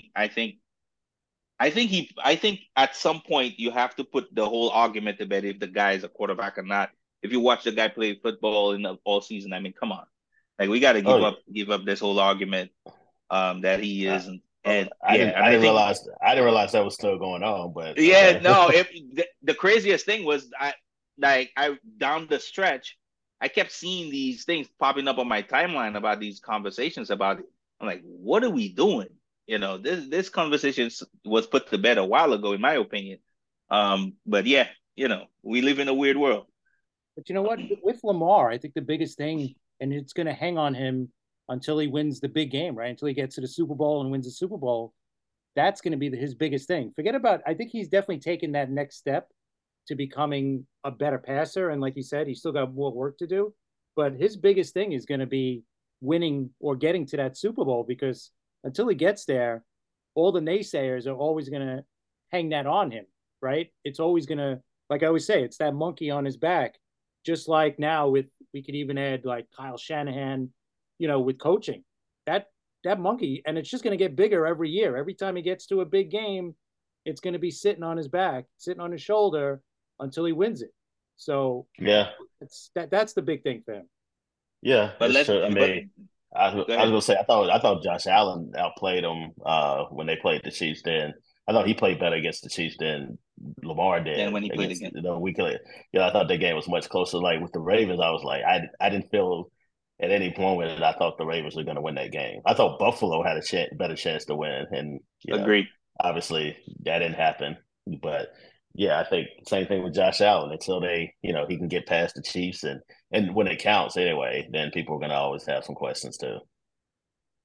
I think at some point you have to put the whole argument to bed if the guy is a quarterback or not. If you watch the guy play football in the all season, I mean, come on, like we got to Oh give yeah. up this whole argument that he I, is, and I yeah, didn't. and I I didn't think realize. I didn't realize that was still going on. But yeah, okay. no. The craziest thing was I down the stretch, I kept seeing these things popping up on my timeline about these conversations about it. I'm like, what are we doing? This conversation was put to bed a while ago, in my opinion. But yeah, we live in a weird world. but you know what? With Lamar, I think the biggest thing, and it's going to hang on him until he wins the big game, right? Until he gets to the Super Bowl and wins the Super Bowl. That's going to be his biggest thing. Forget about. I think he's definitely taken that next step to becoming a better passer. And like you said, he's still got more work to do. But his biggest thing is going to be winning or getting to that Super Bowl, because until he gets there, all the naysayers are always going to hang that on him, right? It's always going to, like I always say, it's that monkey on his back. Just like now with, we could even add like Kyle Shanahan, with coaching. That that monkey, and it's just going to get bigger every year. Every time he gets to a big game, it's going to be sitting on his back, sitting on his shoulder until he wins it. So Yeah. that's the big thing for him. Yeah. But It's let's true. I but mean, I go was ahead. gonna say I thought Josh Allen outplayed him when they played the Chiefs. Then I thought he played better against the Chiefs than Lamar Then did when he played against again. the week. I thought that game was much closer. Like with the Ravens, I was like, I didn't feel at any point that I thought the Ravens were going to win that game. I thought Buffalo had a better chance to win, and Agreed. obviously that didn't happen. But yeah, I think same thing with Josh Allen. Until he can get past the Chiefs, and when it counts anyway, then people are going to always have some questions too.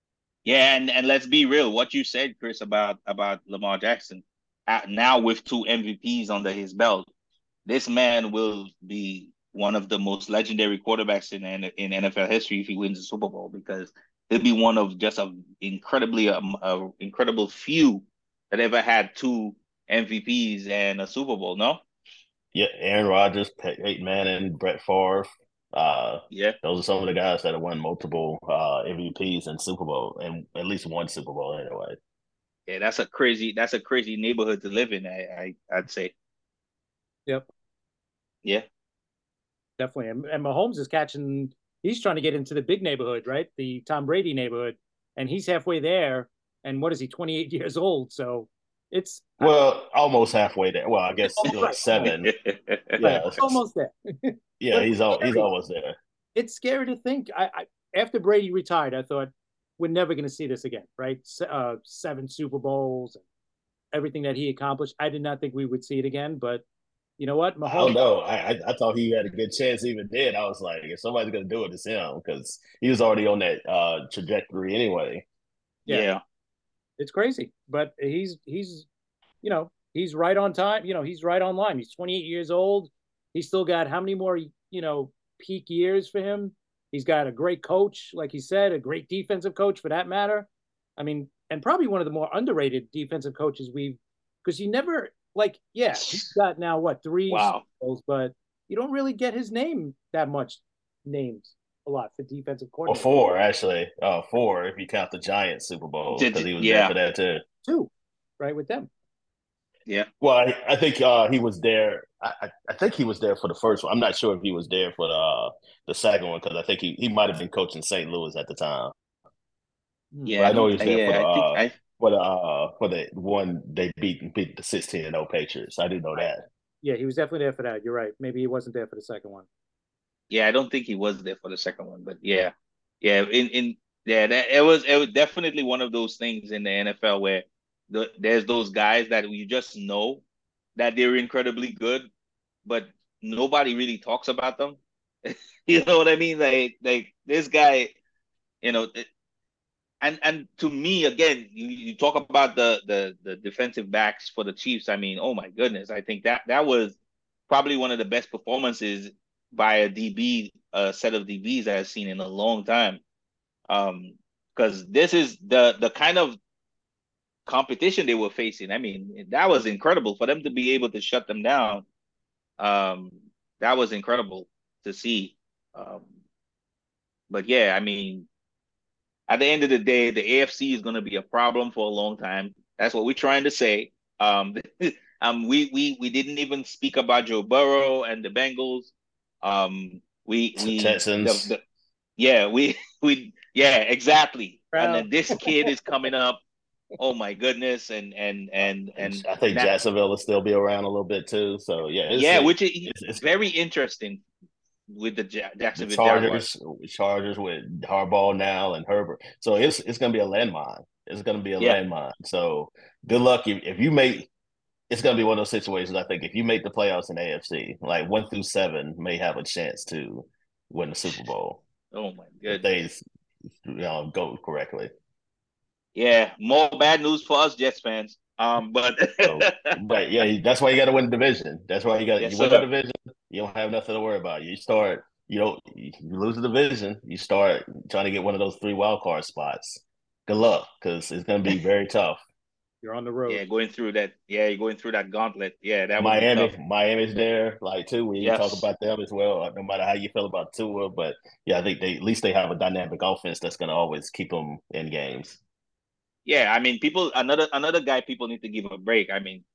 Yeah, and let's be real. What you said, Chris, about Lamar Jackson, now with two MVPs under his belt, this man will be one of the most legendary quarterbacks in NFL history if he wins the Super Bowl, because he'll be one of just a incredible few that ever had two MVPs and a Super Bowl. No, Yeah, Aaron Rodgers, Peyton Manning, Brett Favre. yeah, Those are some of the guys that have won multiple MVPs and Super Bowl, and at least one Super Bowl anyway. yeah, that's a crazy neighborhood to live in. I'd say, Yep, yeah, definitely. And Mahomes is catching. He's trying to get into the big neighborhood, right? The Tom Brady neighborhood, and he's halfway there. And what is he? 28 years old. So it's Well, almost halfway there. Well, I guess like right, seven. right, Yeah, almost there. yeah, But he's almost there. it's scary to think. After Brady retired, I thought we're never going to see this again, right? 7 Super Bowls, everything that he accomplished. I did not think we would see it again, but you know what, I don't Mahomes. know. I thought he had a good chance even then. I was like, if somebody's gonna do it, it's him because he was already on that trajectory anyway. Yeah, yeah. it's crazy, but he's right on time. He's right on line. He's 28 years old. He's still got how many more peak years for him? He's got a great coach, like he said, a great defensive coach for that matter. I mean, and probably one of the more underrated defensive coaches because you never yeah, he's got now what, three Super Wow. Bowls, but you don't really get his name that much named a lot for defensive Or coordinator. four, actually. Four if you count the Giants Super Bowl because he was there Yeah, for that too. Two, right, with them. yeah. Well, I think he was there. I think he was there for the first one. I'm not sure if he was there for the second one because I think he might have been coaching St. Louis at the time. Hmm. But Yeah, I I know he don't. was there Yeah, I think I. for the one they beat the 16-0 Patriots. I didn't know Right. that. Yeah, he was definitely there for that. You're right. Maybe he wasn't there for the second one. Yeah, I don't think he was there for the second one, but yeah, yeah. In yeah, it was definitely one of those things in the NFL where there's those guys that you just know that they're incredibly good, but nobody really talks about them. You know what I mean? Like this guy, you know, and to me again, you talk about the defensive backs for the Chiefs. I mean, oh my goodness, I think that was probably one of the best performances by a DB, a set of DBs I've seen in a long time. Because this is the kind of competition they were facing. I mean, that was incredible for them to be able to shut them down. Um, that was incredible to see. Um, but yeah, I mean, at the end of the day, the AFC is going to be a problem for a long time. That's what we're trying to say. We didn't even speak about Joe Burrow and the Bengals. Texans. Yeah, yeah, exactly. And Brown. then this kid is coming up. Oh my goodness, and I think that, Jacksonville will still be around a little bit too. So yeah, yeah, which is it's very interesting with the the Jacksonville Jaguars. Chargers with Harbaugh now and Herbert. So it's going to be a landmine. It's going to be a Yeah, landmine. So good luck if you make. It's going to be one of those situations. I think if you make the playoffs in AFC, like 1 through 7 may have a chance to win the Super Bowl oh my if they goodness. go correctly. Yeah, more bad news for us Jets fans. But So, but yeah, that's why you got to win the division. That's why yes, you win the sir. division. You don't have nothing to worry about. You lose the division. You start trying to get one of those 3 wild card spots. Good luck, because it's going to be very tough. You're on the road. Yeah, going through that. Yeah, you're going through that gauntlet. Yeah, that would be tough. Miami's there, like too. We talk Yes. about them as well. No matter how you feel about Tua, but yeah, I think they at least they have a dynamic offense that's going to always keep them in games. Yeah, I mean, another guy people need to give a break. I mean,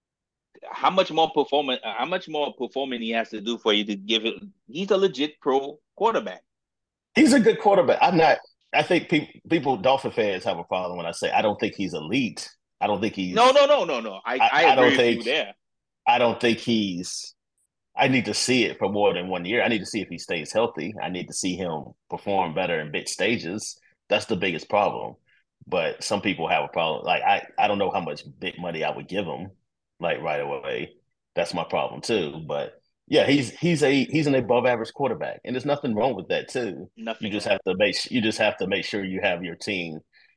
how much more performing he has to do for you to give it. He's a legit pro quarterback. He's a good quarterback. I'm not. I think people, Dolphin fans, have a problem when I say I don't think he's elite. I don't think No, he's. no, no, no, no. I I agree don't with you think. there. I don't think he's. I need to see it for more than 1 year. I need to see if he stays healthy. I need to see him perform better in big stages. That's the biggest problem. But some people have a problem. Like I don't know how much big money I would give him, like right away. That's my problem too. But yeah, he's an above average quarterback, and there's nothing wrong with that too. Nothing wrong. You just have to make sure you have your team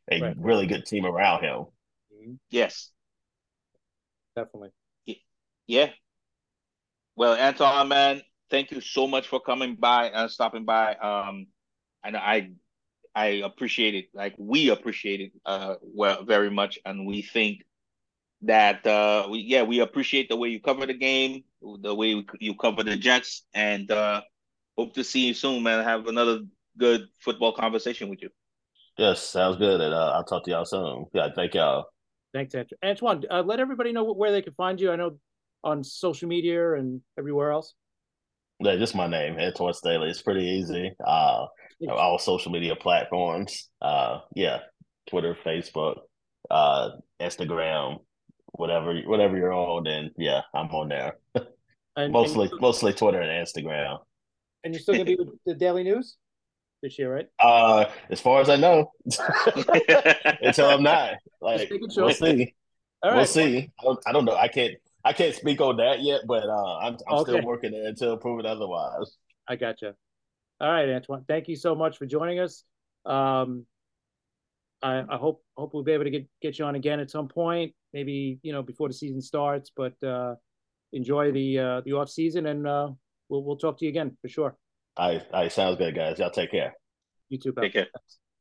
a Right. really good team around him. Yes. Definitely. Yeah. Well, Anton, man, thank you so much for coming by and stopping by. And I appreciate it. Like we appreciate it well very much, and we think that we appreciate the way you cover the game, the way you cover the Jets, and hope to see you soon, man. Have another good football conversation with you. Yes, sounds good. And I'll talk to y'all soon. Yeah, thank y'all. Thanks, Antoine. Let everybody know where they can find you. I know on social media and everywhere else. Yeah, just my name, Antoine Staley. It's pretty easy. All social media platforms. Yeah, Twitter, Facebook, Instagram, whatever you're on, then yeah, I'm on there. And Mostly Twitter and Instagram. you're still gonna be with the Daily News this year, right? As far as I know, until I'm not. Just Like, making we'll sure. see. All We'll right. see. I don't know. I can't speak on that yet, but I'm still Okay. working there until proven otherwise. I gotcha. All right, Antoine. Thank you so much for joining us. Um, I hope we'll be able to get you on again at some point, maybe before the season starts. But enjoy the off season, and we'll talk to you again for sure. I sounds good, guys. Y'all take care. You too, pal. Take care.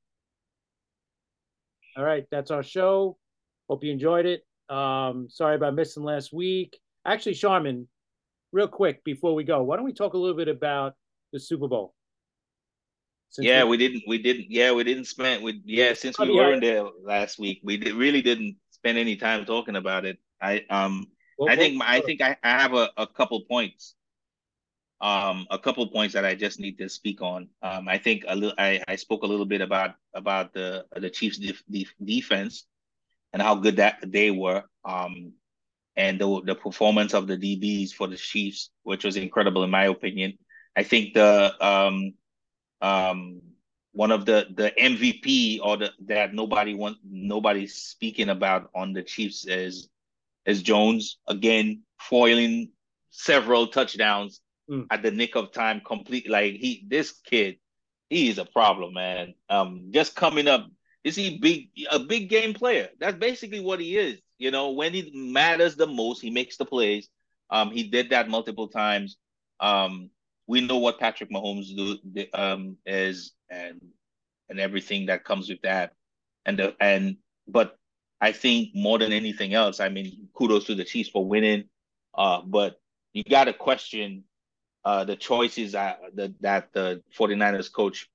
All right, that's our show. Hope you enjoyed it. Sorry about missing last week. Actually, Sharman, real quick before we go, why don't we talk a little bit about the Super Bowl? Yeah, we didn't. Yeah, we didn't spend. Since we weren't there last week, really didn't spend any time talking about it. I think I have a couple points. A couple points that I just need to speak on. I think I spoke a little bit about the Chiefs' defense and how good that they were. And the performance of the DBs for the Chiefs, which was incredible in my opinion. I think the um one of the MVP or that nobody's speaking about on the Chiefs is Jones again foiling several touchdowns at the nick of time. Complete like this kid, he is a problem, man. Just coming up, is he a big game player? That's basically what he is. When it matters the most, he makes the plays. He did that multiple times. We know what Patrick Mahomes is and everything that comes with that. But I think more than anything else, I mean, kudos to the Chiefs for winning. But you got to question the choices that the 49ers coach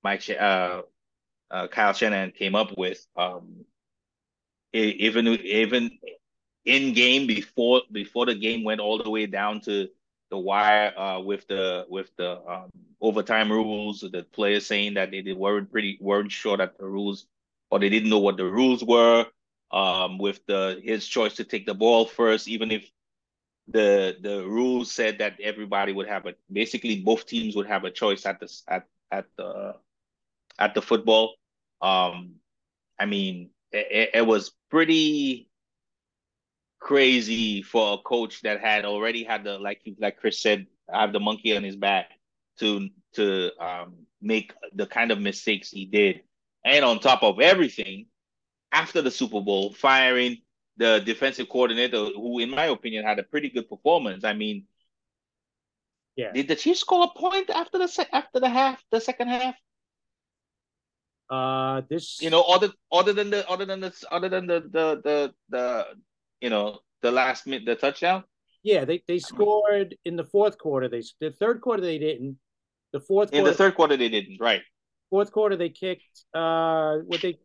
Kyle Shanahan came up with. Even in game before the game went all the way down to the wire with the overtime rules, the players saying that they weren't sure that the rules or they didn't know what the rules were. With his choice to take the ball first, even if the rules said that everybody would have basically both teams would have a choice at the football. I mean, it was pretty crazy for a coach that had already had like Chris said, have the monkey on his back to make the kind of mistakes he did, and on top of everything, after the Super Bowl, firing the defensive coordinator, who, in my opinion, had a pretty good performance. I mean, yeah. Did the Chiefs score a point after the second half? This other than the last minute the touchdown. Yeah, they scored in the fourth quarter. The third quarter they didn't. The fourth quarter, in the third quarter they didn't. Right. Fourth quarter they kicked. What they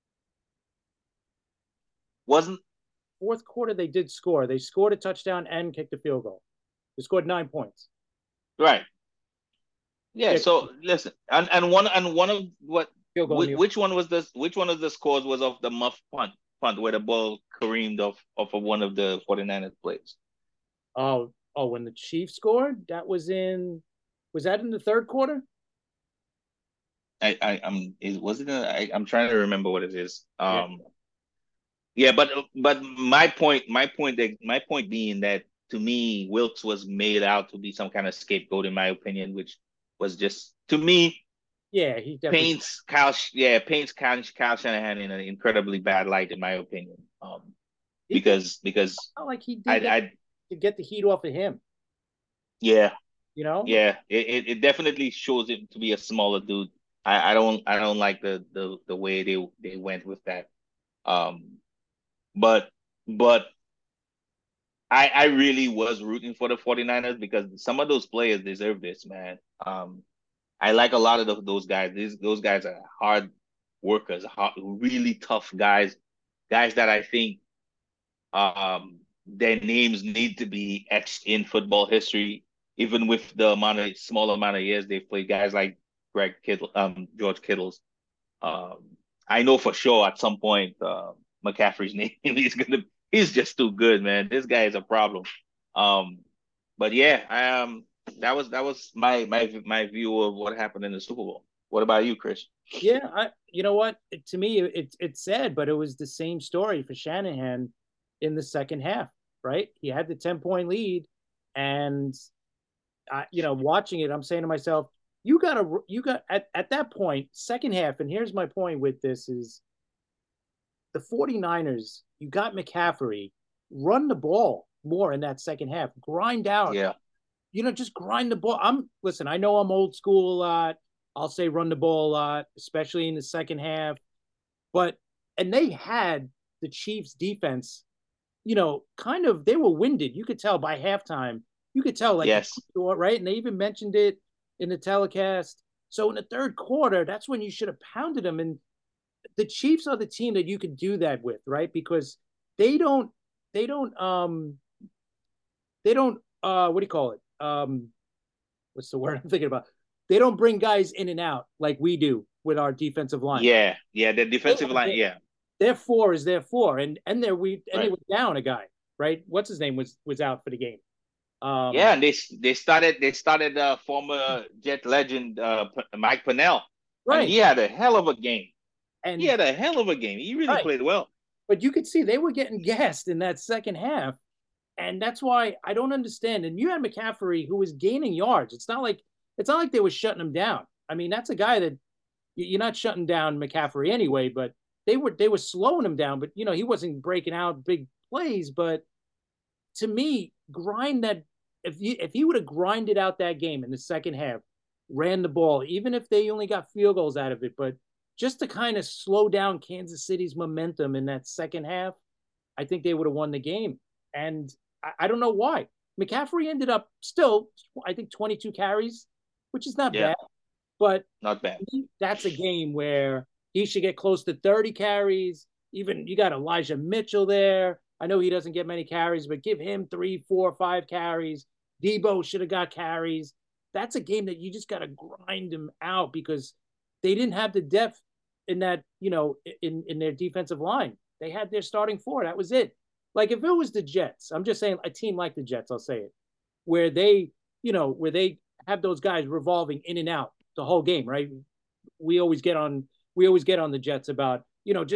wasn't. Fourth quarter they did score. They scored a touchdown and kicked a field goal. They scored 9 points. Right. Yeah. So listen, and one of what which one was this? Which one of the scores was of the muff punt where the ball careened off of one of the 49ers plays? Oh, when the Chiefs scored, was that in the third quarter? I'm trying to remember what it is. Yeah, but my point being that to me, Wilkes was made out to be some kind of scapegoat, in my opinion, which was just, to me, Yeah, he definitely. Paints Kyle Shanahan in an incredibly bad light, in my opinion. He did Because not like he did that I to get the heat off of him. yeah, You know. yeah, it definitely shows him to be a smaller dude. I don't like the way they went with that. Um, but but I really was rooting for the 49ers because some of those players deserve this, man. I like a lot of those guys. Those guys are hard workers, really tough guys, guys that I think their names need to be etched in football history, even with the small amount of years they've played. Guys like George Kittles. I know for sure at some point McCaffrey's name he's just too good, man. This guy is a problem. Um, but yeah, that was my view of what happened in the Super Bowl. What about you, Chris? Yeah, you know what? To me, it's sad, but it was the same story for Shanahan in the second half, right? He had the 10-point lead, and watching it, I'm saying to myself, you got at that point, second half, and here's my point with this is the 49ers, you got McCaffrey, run the ball more in that second half, grind out, Yeah, just grind the ball. Listen, I know I'm old school a lot. I'll say run the ball a lot, especially in the second half. And they had the Chiefs defense, kind of, they were winded. You could tell by halftime, you could tell like, yes, right. And they even mentioned it in the telecast. So in the third quarter, that's when you should have pounded them. And the Chiefs are the team that you could do that with, right? Because they don't, they don't, they don't, what do you call it? What's the word I'm thinking about? They don't bring guys in and out like we do with our defensive line. yeah. The defensive line, yeah, Their four is their four, and they right. were down a guy, right? What's his name was out for the game. Yeah, and they started former Jet legend Mike Pennell, and Right, he had a hell of a game. He and had a hell of a game. He really right, played well. but you could see they were getting gassed in that second half, and that's why I don't understand. And you had McCaffrey who was gaining yards. It's not like they were shutting him down. I mean, that's a guy that you're not shutting down McCaffrey anyway, but they were slowing him down. But he wasn't breaking out big plays. But to me, grind that if he would have grinded out that game in the second half, ran the ball, even if they only got field goals out of it, but just to kind of slow down Kansas City's momentum in that second half, I think they would have won the game. And I don't know why. McCaffrey ended up still, I think, 22 carries, which is not Yeah, bad. But not bad. that's a game where he should get close to 30 carries. Even you got Elijah Mitchell there. I know he doesn't get many carries, but give him 3, 4, 5 carries. Debo should have got carries. That's a game that you just got to grind them out because they didn't have the depth in that, in their defensive line. They had their starting four. That was it. Like if it was the Jets, I'm just saying a team like the Jets, I'll say it, where they have those guys revolving in and out the whole game, right? We always get on the Jets about,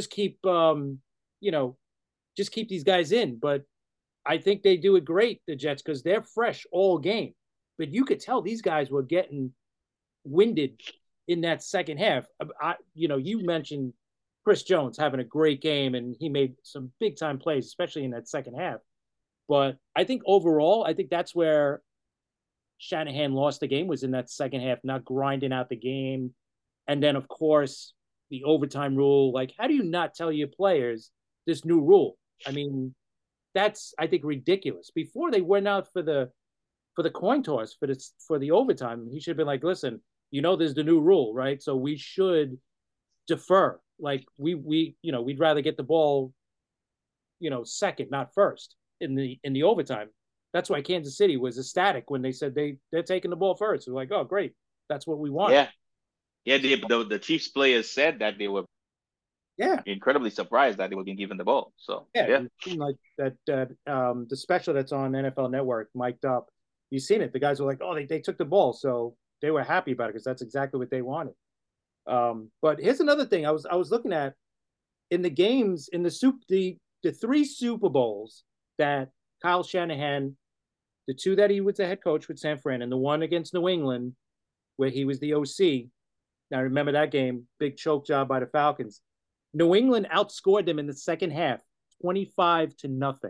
you know, just keep these guys in. But I think they do it great, the Jets, because they're fresh all game. But you could tell these guys were getting winded in that second half. You mentioned Chris Jones having a great game, and he made some big time plays, especially in that second half. But I think overall, I think that's where Shanahan lost the game was in that second half, not grinding out the game. And then, of course, the overtime rule. Like, how do you not tell your players this new rule? I mean, that's I think ridiculous. Before they went out for the coin toss for the overtime, he should have been like, listen, there's the new rule, right? So we should defer. Like we'd rather get the ball, second, not first in the overtime. That's why Kansas City was ecstatic when they said they're taking the ball first. They're like, oh great, that's what we want. Yeah, yeah. The Chiefs players said that they were Yeah, incredibly surprised that they were being given the ball. So yeah. yeah, It seemed like the special that's on NFL Network, mic'd up. You've seen it. The guys were like, oh, they took the ball, so they were happy about it because that's exactly what they wanted. But here's another thing I was looking at in the games in the 3 Super Bowls that Kyle Shanahan, the 2 that he was the head coach with San Fran, and the one against New England where he was the OC. Now, remember that game, big choke job by the Falcons. New England outscored them in the second half, 25-0.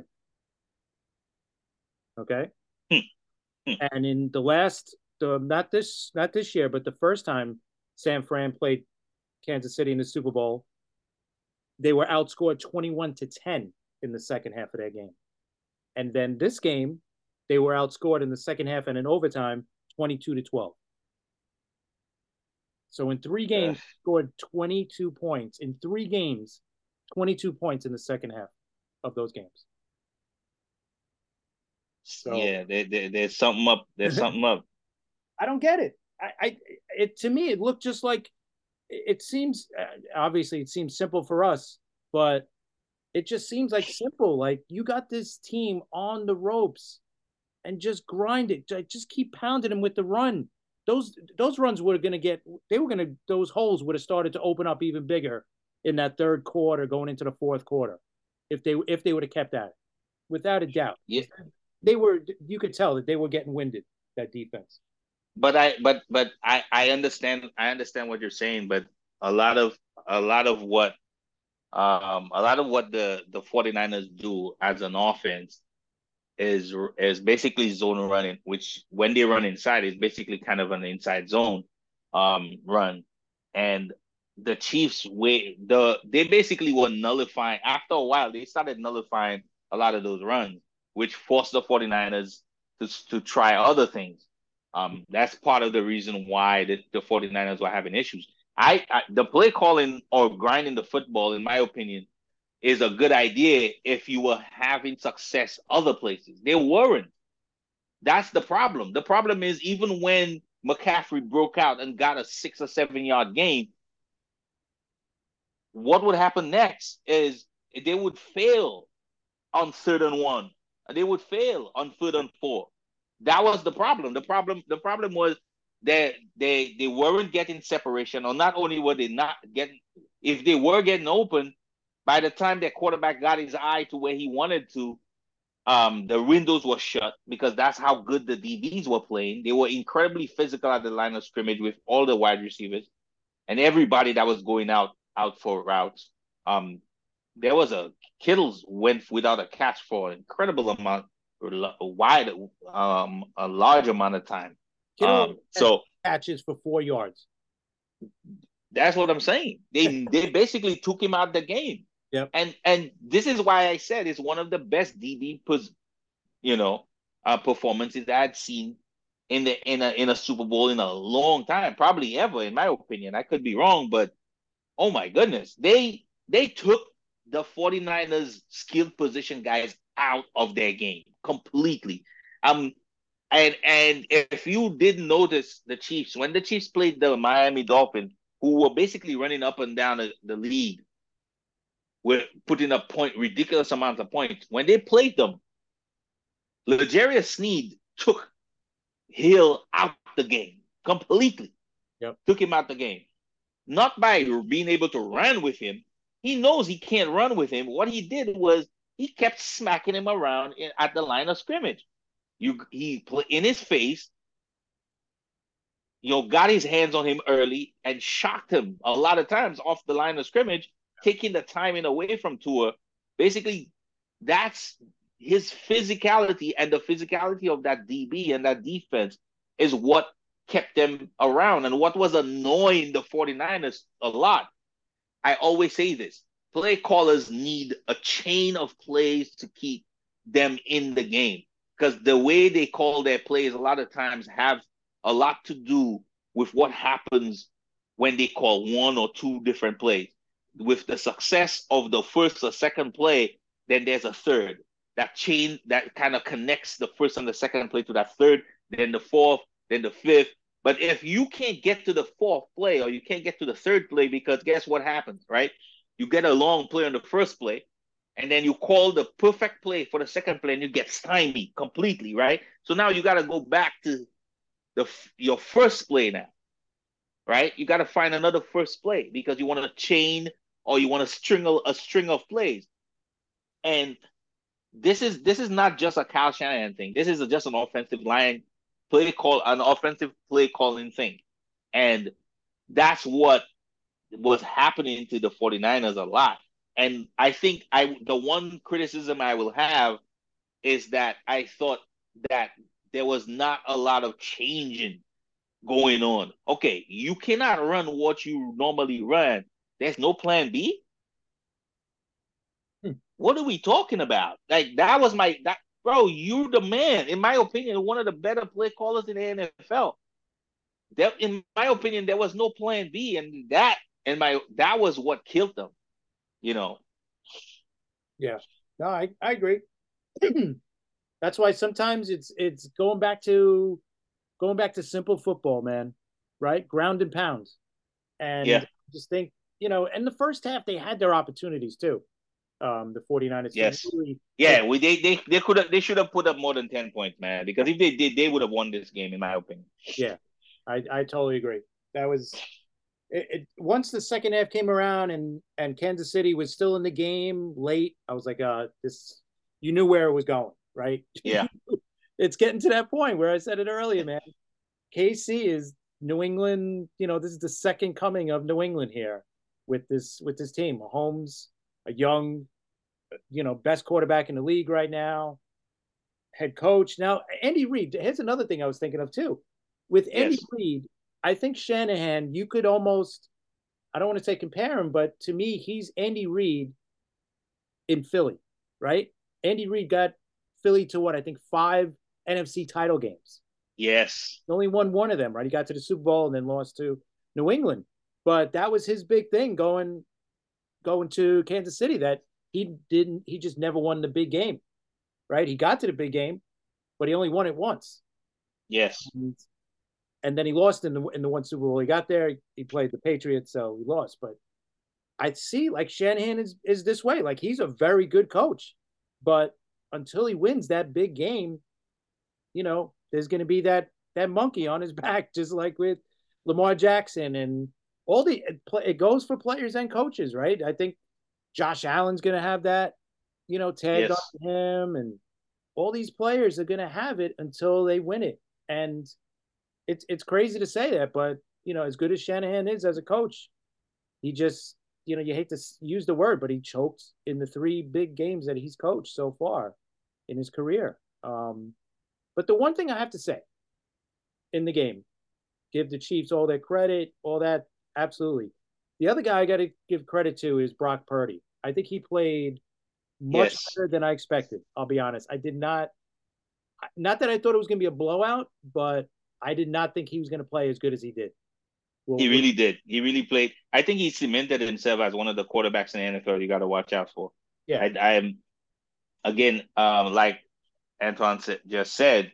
Okay. And in not this year, but the first time San Fran played Kansas City in the Super Bowl, they were outscored 21-10 in the second half of their game. And then this game, they were outscored in the second half and in overtime, 22-12. So in 3 games, scored 22 points. In 3 games, 22 points in the second half of those games. So, yeah, there's something up. There's something up. I don't get it. To me, it looked just like it seems. Obviously, it seems simple for us, but it just seems like simple. Like you got this team on the ropes, and just grind it. Just keep pounding them with the run. Those runs were going to get. Those holes would have started to open up even bigger in that third quarter, going into the fourth quarter, if they would have kept at it, without a doubt. Yeah. You could tell that they were getting winded, that defense. But I understand what you're saying, but a lot of what the 49ers do as an offense is basically zone running, which when they run inside is basically kind of an inside zone run. And the Chiefs they basically were nullifying after a while, they started nullifying a lot of those runs, which forced the 49ers to try other things. That's part of the reason why the 49ers were having issues. The play calling or grinding the football, in my opinion, is a good idea if you were having success other places. They weren't. That's the problem. The problem is even when McCaffrey broke out and got a 6 or 7 yard gain, what would happen next is they would fail on 3rd and 1. They would fail on 3rd and 4. That was the problem. The problem was that they weren't getting separation, or not only were they not getting, if they were getting open, by the time their quarterback got his eye to where he wanted to, the windows were shut because that's how good the DBs were playing. They were incredibly physical at the line of scrimmage with all the wide receivers and everybody that was going out for routes. There was Kittles went without a catch for an incredible amount, a large amount of time. So catches for 4 yards. That's what I'm saying. They basically took him out of the game. Yep. And this is why I said it's one of the best DB performances that I'd seen in a Super Bowl in a long time, probably ever, in my opinion. I could be wrong, but oh my goodness, they took the 49ers skilled position guys out of their game completely. And if you didn't notice the Chiefs, when the Chiefs played the Miami Dolphins, who were basically running up and down the league, were putting up ridiculous amounts of points. When they played them, L'Jarius Sneed took Hill out the game completely. Yep. Took him out the game. Not by being able to run with him. He knows he can't run with him. What he did was he kept smacking him around at the line of scrimmage. He put in his face, got his hands on him early and shocked him a lot of times off the line of scrimmage, taking the timing away from Tua. Basically, that's his physicality, and the physicality of that DB and that defense is what kept them around and what was annoying the 49ers a lot. I always say this. Play callers need a chain of plays to keep them in the game, because the way they call their plays a lot of times have a lot to do with what happens when they call 1 or 2 different plays. With the success of the first or second play, then there's a third. That chain that kind of connects the first and the second play to that third, then the fourth, then the fifth. But if you can't get to the fourth play or you can't get to the third play, because guess what happens, right? You get a long play on the first play, and then you call the perfect play for the second play, and you get stymied completely, right? So now you got to go back to your first play now, right? You got to find another first play because you want to chain or you want to a string of plays. And this is not just a Kyle Shanahan thing. This is just an offensive play calling thing. And that's what was happening to the 49ers a lot. And I think the one criticism I will have is that I thought that there was not a lot of changing going on. Okay, you cannot run what you normally run. There's no plan B. Hmm. What are we talking about? Like that was my that bro. You're the man, in my opinion, one of the better play callers in the NFL. That, in my opinion, there was no plan B, and that was what killed them. You know. Yeah. No, I agree. That's why sometimes it's going back to simple football, man. Right? Ground and pounds. And Yeah. I just think, in the first half they had their opportunities too. The 49ers to Yes. really Yeah. take. They should have put up more than 10 points, man. Because if they did, they would have won this game, in my opinion. Yeah, I totally agree. That was once the second half came around and Kansas City was still in the game late. I was like, this, you knew where it was going, right? Yeah. It's getting to that point where I said it earlier, man. KC is New England. This is the second coming of New England here with this team. Mahomes, a young, best quarterback in the league right now. Head coach now, Andy Reid. Here's another thing I was thinking of too. With Andy Yes. Reid, I think Shanahan, you could almost, I don't want to say compare him, but to me, he's Andy Reid in Philly, right? Andy Reid got Philly to what I think 5 NFC title games. Yes. He only won one of them, right? He got to the Super Bowl and then lost to New England. But that was his big thing going to Kansas City, that he just never won the big game, right? He got to the big game, but he only won it once. Yes. And then he lost in the one Super Bowl he got there. He played the Patriots, so he lost. But I see like Shanahan is this way. Like he's a very good coach, but until he wins that big game, there's going to be that monkey on his back, just like with Lamar Jackson and all it goes for players and coaches, right? I think Josh Allen's going to have that, tagged Yes. on him, and all these players are going to have it until they win it. And it's crazy to say that, but as good as Shanahan is as a coach, he just you hate to use the word, but he choked in the 3 big games that he's coached so far in his career. But the one thing I have to say in the game, give the Chiefs all their credit, all that, absolutely. The other guy I got to give credit to is Brock Purdy. I think he played much Yes. better than I expected. I'll be honest. I did not that I thought it was going to be a blowout, but I did not think he was going to play as good as he did. He really did. He really played. I think he cemented himself as one of the quarterbacks in the NFL you got to watch out for. Yeah. I am again, like Antoine just said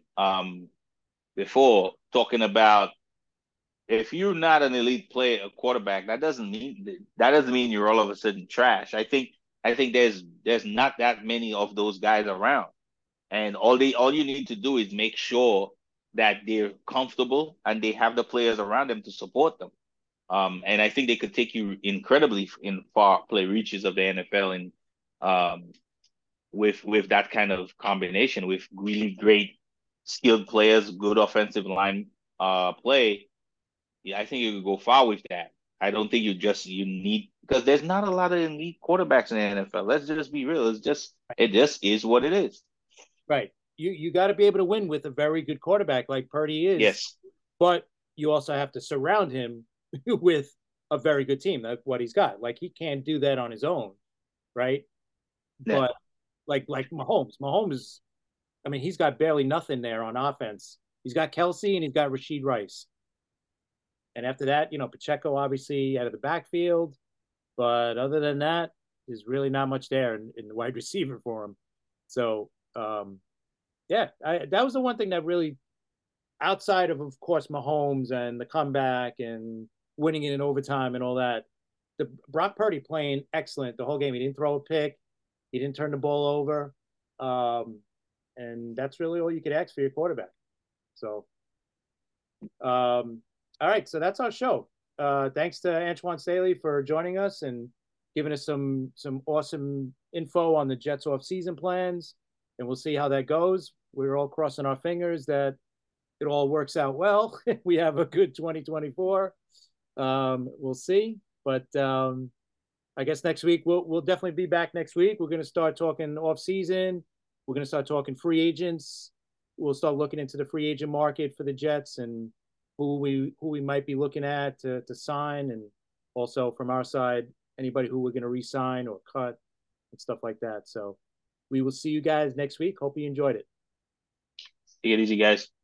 before, talking about if you're not an elite player, a quarterback, that doesn't mean you're all of a sudden trash. I think there's not that many of those guys around, and all you need to do is make sure that they're comfortable and they have the players around them to support them. And I think they could take you incredibly in far play reaches of the NFL, and um, with that kind of combination with really great skilled players, good offensive line play. Yeah, I think you could go far with that. I don't think you need, because there's not a lot of elite quarterbacks in the NFL. Let's just be real. It just is what it is. Right. You got to be able to win with a very good quarterback like Purdy is, Yes. but you also have to surround him with a very good team. That's what he's got. Like he can't do that on his own, right? Yeah. But like Mahomes, I mean, he's got barely nothing there on offense. He's got Kelsey and he's got Rashid Rice. And after that, Pacheco obviously out of the backfield. But other than that, there's really not much there in the wide receiver for him. So, yeah, that was the one thing that really, outside of course, Mahomes and the comeback and winning it in overtime and all that, the Brock Purdy playing excellent the whole game. He didn't throw a pick. He didn't turn the ball over. And that's really all you could ask for your quarterback. So, all right, so that's our show. Thanks to Antoine Staley for joining us and giving us some awesome info on the Jets off-season plans, and we'll see how that goes. We're all crossing our fingers that it all works out well. We have a good 2024. We'll see. But I guess next week we'll definitely be back next week. We're going to start talking off season. We're going to start talking free agents. We'll start looking into the free agent market for the Jets and who we might be looking at to sign, and also from our side, anybody who we're going to re-sign or cut and stuff like that. So we will see you guys next week. Hope you enjoyed it. Take it easy, guys.